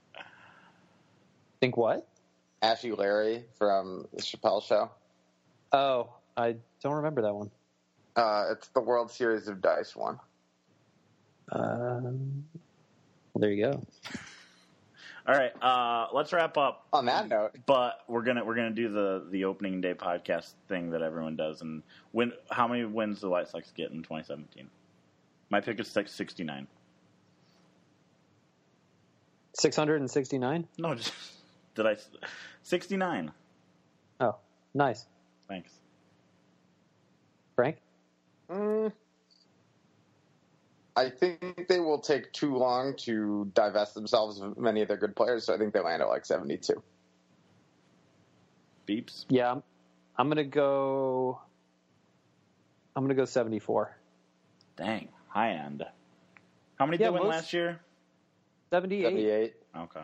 think what? Ashy Larry from the Chappelle Show. Oh, I don't remember that one. Uh, it's the World Series of Dice one. Um, well, there you go. All right, uh, let's wrap up. On that note, But we're gonna we're gonna do the, the opening day podcast thing that everyone does, and win. How many wins do the White Sox get in twenty seventeen? My pick is sixty-nine. six hundred sixty-nine? No, just did I sixty-nine? Oh, nice. Thanks. Frank? mm, I think they will take too long to divest themselves of many of their good players, so I think they land at like seventy-two. Beeps. Yeah, I'm, I'm gonna go. I'm gonna go seventy-four. Dang, high end. How many Yeah, did they win most- last year? seventy-eight. seventy-eight. Okay.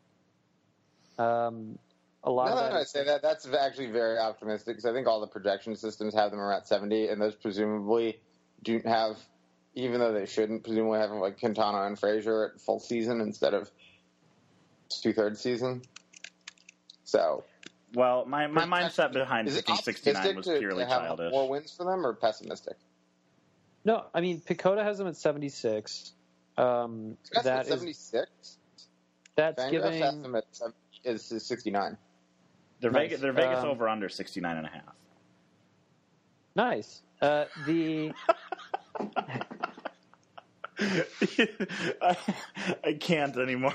Um, a lot No, of no, that. no, I is- say that. That's actually very optimistic because I think all the projection systems have them around seventy, and those presumably do have, even though they shouldn't, presumably have like Quintana and Frazier at full season instead of two thirds season. So, Well, my, my mindset behind is it picking sixty-nine optimistic was to, purely to have childish. more wins for them, or pessimistic? No, I mean Pecota has them at seventy-six. Um, That's that at is seventy-six. that's Fangraphs giving. has them at seventy, is, is sixty-nine. Their Nice. Vegas, their Vegas Um, over under sixty-nine and a half. Nice. Uh, the I, I can't anymore.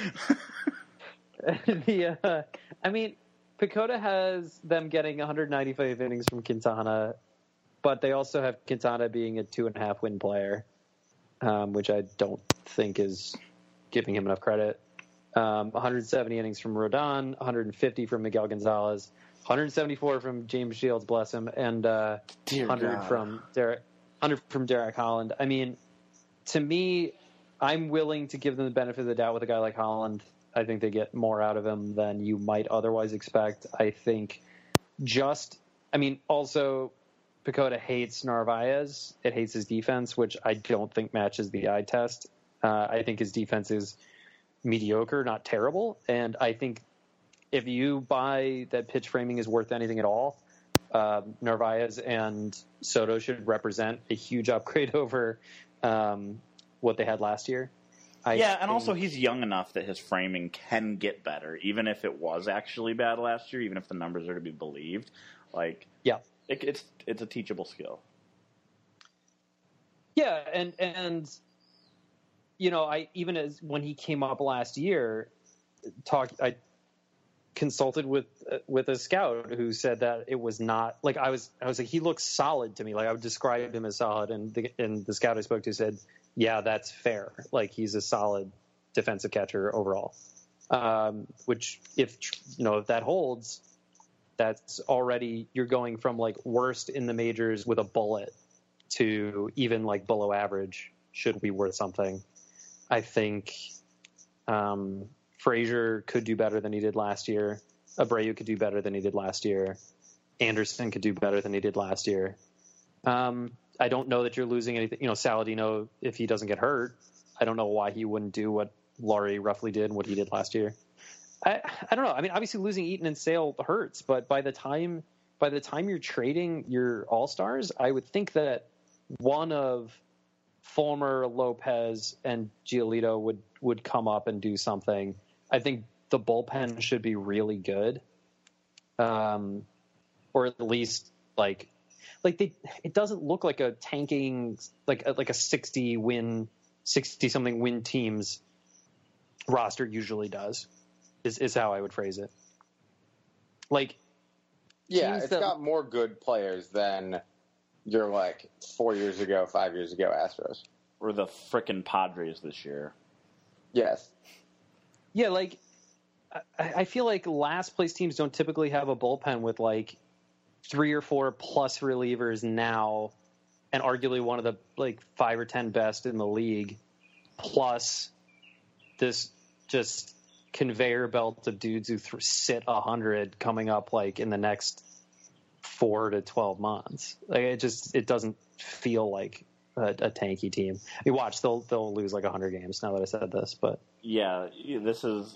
the uh, I mean, Pecota has them getting one hundred ninety-five innings from Quintana, but they also have Quintana being a two and a half win player, um, which I don't think is giving him enough credit. Um, one hundred seventy innings from Rodon, one hundred fifty from Miguel Gonzalez, one hundred seventy-four from James Shields, bless him, and uh, Dear one hundred God. from Derek, one hundred from Derek Holland. I mean, to me, I'm willing to give them the benefit of the doubt with a guy like Holland. I think they get more out of him than you might otherwise expect. I think just, I mean, also Pecota hates Narvaez. It hates his defense, which I don't think matches the eye test. Uh, I think his defense is mediocre, not terrible. And I think if you buy that pitch framing is worth anything at all, uh, Narvaez and Soto should represent a huge upgrade over um, what they had last year. I yeah, and think- also he's young enough that his framing can get better, even if it was actually bad last year, even if the numbers are to be believed. Like, yeah, it, it's it's a teachable skill. yeah, and and you know, I even as when he came up last year, talked I consulted with uh, with a scout who said that it was not like I was I was like he looks solid to me, like I would describe him as solid, and the and the scout I spoke to said, yeah, that's fair, like he's a solid defensive catcher overall, um, which if you know if that holds, that's already you're going from like worst in the majors with a bullet to even like below average should be worth something. I think um, Frazier could do better than he did last year. Abreu could do better than he did last year. Anderson could do better than he did last year. Um, I don't know that you're losing anything. You know, Saladino, if he doesn't get hurt, I don't know why he wouldn't do what Laurie roughly did and what he did last year. I, I don't know. I mean, obviously losing Eaton and Sale hurts, but by the time by the time you're trading your all-stars, I would think that one of Fulmer, Lopez, and Giolito would, would come up and do something. I think the bullpen should be really good, um, or at least like like they. It doesn't look like a tanking like a, like a sixty win, sixty something win teams roster usually does. Is is how I would phrase it. Like, yeah, it's that, got more good players than your like four years ago, five years ago Astros, or the frickin' Padres this year. Yes. Yeah, like I, I feel like last place teams don't typically have a bullpen with like three or four plus relievers now, and arguably one of the like five or ten best in the league, plus this just conveyor belt of dudes who th- sit a hundred coming up like in the next four to twelve months. Like it just it doesn't feel like a, a tanky team. You watch, they'll they'll lose like a hundred games. Now that I said this, but yeah, this is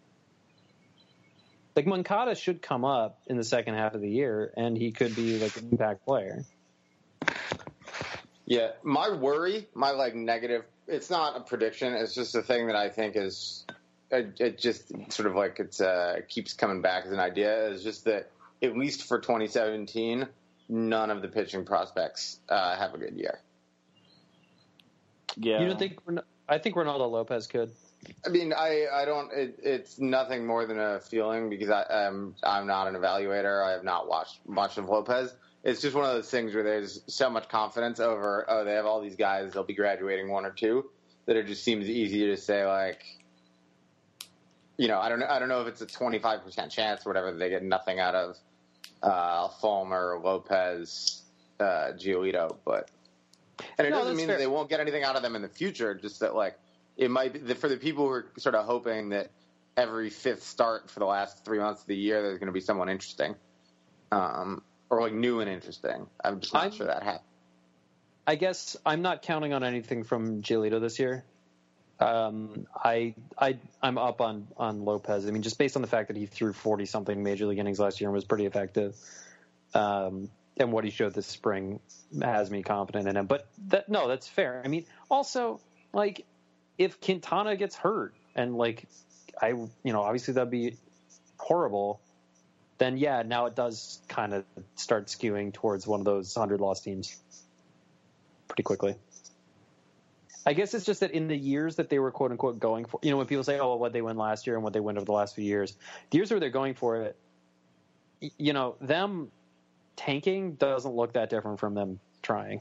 like Moncada should come up in the second half of the year, and he could be like an impact player. Yeah, my worry, my like negative. It's not a prediction. It's just a thing that I think is. It, it just sort of like it's uh, keeps coming back as an idea. Is just that at least for twenty seventeen, none of the pitching prospects uh, have a good year. Yeah, you don't think? I think Ronaldo Lopez could. I mean, I, I don't. It, it's nothing more than a feeling because I um I'm not an evaluator. I have not watched much of Lopez. It's just one of those things where there's so much confidence over. Oh, they have all these guys. They'll be graduating one or two. That it just seems easy to say like. You know, I don't know. I don't know if it's a twenty-five percent chance or whatever that they get nothing out of uh, Fulmer, Lopez, uh, Giolito, but and it no, doesn't mean fair. that they won't get anything out of them in the future. Just that, like, it might be for the people who are sort of hoping that every fifth start for the last three months of the year there's going to be someone interesting, um, or like new and interesting. I'm just not I'm, sure that happens. I guess I'm not counting on anything from Giolito this year. Um, I, I, I'm up on, on Lopez. I mean, just based on the fact that he threw forty something major league innings last year and was pretty effective. Um, and what he showed this spring has me confident in him, but that, no, that's fair. I mean, also like if Quintana gets hurt and like, I, you know, obviously that'd be horrible. Then yeah, now it does kind of start skewing towards one of those hundred loss teams pretty quickly. I guess it's just that in the years that they were quote unquote going for, you know, when people say, oh, well, what they win last year and what they win over the last few years, the years where they're going for it, you know, them tanking doesn't look that different from them trying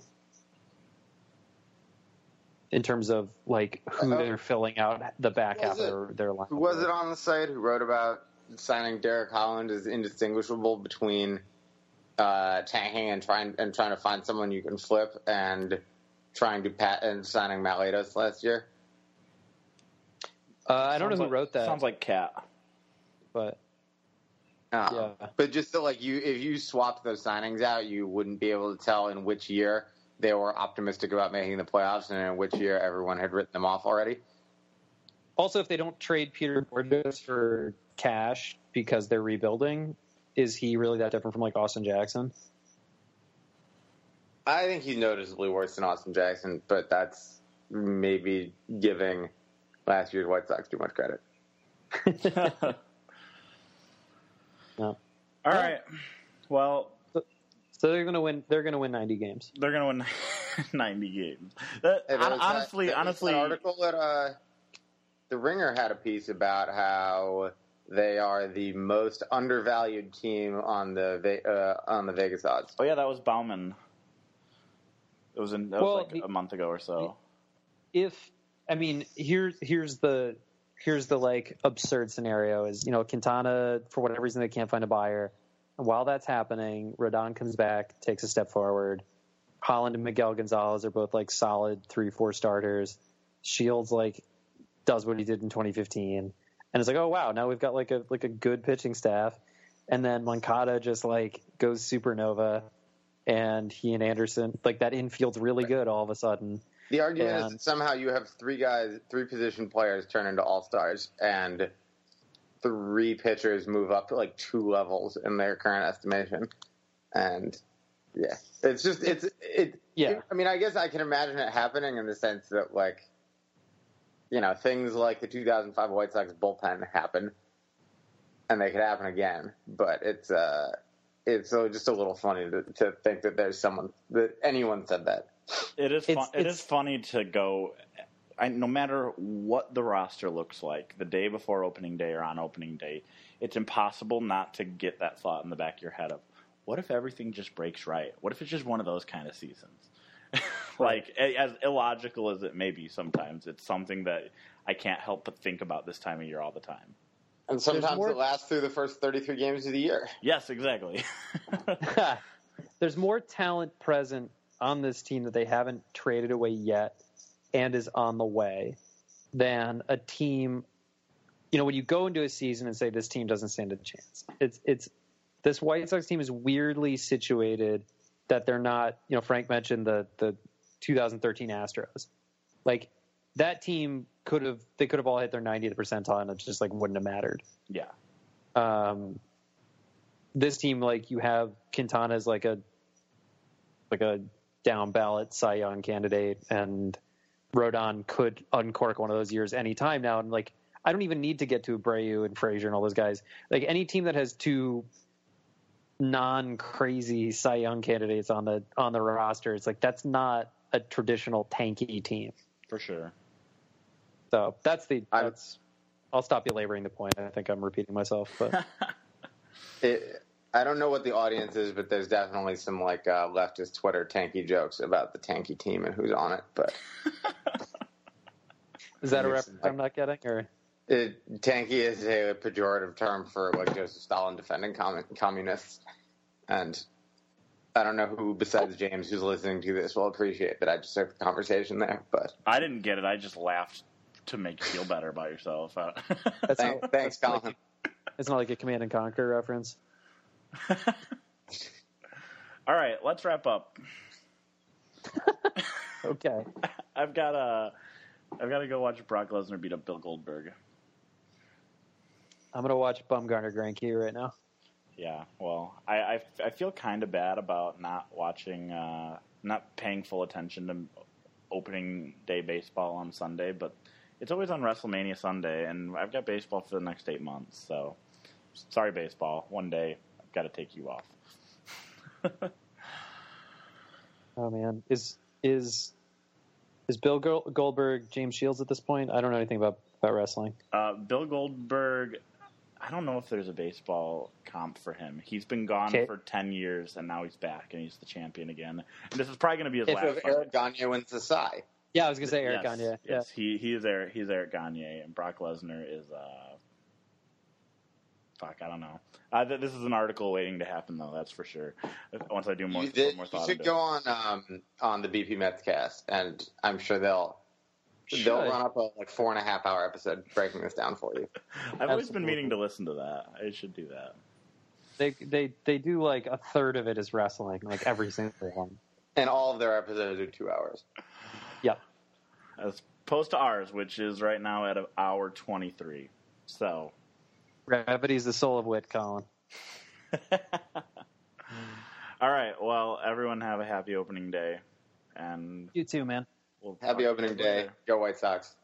in terms of like who they're filling out the back half of their, their lineup. Who was it on the site who wrote about signing Derek Holland is indistinguishable between uh, tanking and trying and trying to find someone you can flip and trying to pat and signing Matt Latos last year? Uh, I don't know who like, wrote that. Sounds like Cat. But uh, yeah. But just that, like you, if you swapped those signings out, you wouldn't be able to tell in which year they were optimistic about making the playoffs and in which year everyone had written them off already. Also, if they don't trade Peter Borges for cash because they're rebuilding, is he really that different from like Austin Jackson? I think he's noticeably worse than Austin Jackson, but that's maybe giving last year's White Sox too much credit. No. All right. Well, so, so they're going to win. They're going to win ninety games. They're going to win ninety games. That, hey, honestly, that, honestly, that article that uh, the Ringer had a piece about how they are the most undervalued team on the uh, on the Vegas odds. Oh yeah, that was Bauman. It was in that well, was like a month ago or so. If I mean, here's here's the here's the like absurd scenario is, you know, Quintana, for whatever reason they can't find a buyer. And while that's happening, Rodon comes back, takes a step forward. Holland and Miguel Gonzalez are both like solid three, four starters. Shields like does what he did in twenty fifteen, and it's like, oh wow, now we've got like a like a good pitching staff. and then Moncada just like goes supernova, and he and Anderson, like that infield's really good all of a sudden. The argument and, is that somehow you have three guys, three position players turn into all-stars, and three pitchers move up to like two levels in their current estimation. And yeah, it's just, it's, it, yeah. It, I mean, I guess I can imagine it happening in the sense that, like, you know, things like the two thousand five White Sox bullpen happen, and they could happen again. But it's, uh, it's uh, just a little funny to, to think that there's someone, that anyone said that. It is, fun, It's- it it's- is funny to go, I, no matter what the roster looks like, the day before opening day or on opening day, it's impossible not to get that thought in the back of your head of, what if everything just breaks right? What if it's just one of those kind of seasons? Like, as illogical as it may be sometimes, it's something that I can't help but think about this time of year all the time. And sometimes more- it lasts through the first thirty-three games of the year. Yes, exactly. There's more talent present on this team that they haven't traded away yet and is on the way than a team. You know, when you go into a season and say this team doesn't stand a chance, it's it's this White Sox team is weirdly situated that they're not. You know, Frank mentioned the the two thousand thirteen Astros. Like that team could have they could have all hit their ninetieth percentile and it just like wouldn't have mattered. Yeah. Um, this team, like you have Quintana as like a like a down ballot Cy Young candidate, and Rodon could uncork one of those years anytime now. And like, I don't even need to get to Abreu and Frazier and all those guys. Like any team that has two non-crazy Cy Young candidates on the on the roster, it's like that's not a traditional tanky team. For sure. So that's the I'm- that's. I'll stop belaboring the point. I think I'm repeating myself, but It, I don't know what the audience is, but there's definitely some like uh, leftist Twitter tanky jokes about the tanky team and who's on it. But is that a Yes, reference I'm not getting? Or it, tanky is a pejorative term for like Joseph Stalin defending com- communists, and I don't know who besides James who's listening to this will appreciate that I just took the conversation there. But I didn't get it. I just laughed to make you feel better about yourself. that's thank, not, thanks, that's Colin. like, it's not like a Command and Conquer reference. All right, let's wrap up. Okay. I've got to, I've got to go watch Brock Lesnar beat up Bill Goldberg. I'm gonna watch Bumgarner Greinke right now. Yeah, well, I, I, I feel kind of bad about not watching, uh, not paying full attention to opening day baseball on Sunday, but it's always on WrestleMania Sunday, and I've got baseball for the next eight months, so sorry, baseball. One day, I've got to take you off. Oh man, is is is Bill Goldberg James Shields at this point? I don't know anything about about wrestling. Uh, Bill Goldberg, I don't know if there's a baseball comp for him. He's been gone Okay. for ten years, and now he's back, and he's the champion again. And this is probably going to be his If last if fight. Eric Gagne wins the Cy, Yeah, I was gonna say Eric yes, Gagne. Yes, Yeah. he he is Eric. He's Eric Gagne, and Brock Lesnar is uh, fuck. I don't know. Uh, th- this is an article waiting to happen, though. That's for sure. Once I do more, you, put did, more you thought should into go it. on um, on the B P Mets cast, and I'm sure they'll Should. they'll run up a like four and a half hour episode breaking this down for you. I've always been Absolutely. meaning to listen to that. I should do that. They they they do like a third of it is wrestling, like every single one. And all of their episodes are two hours. Yep. As opposed to ours, which is right now at an hour twenty-three. So. Gravity's the soul of wit, Colin. All right. Well, everyone have a happy opening day, and You too, man. we'll Happy talk opening to you day. later. Go White Sox.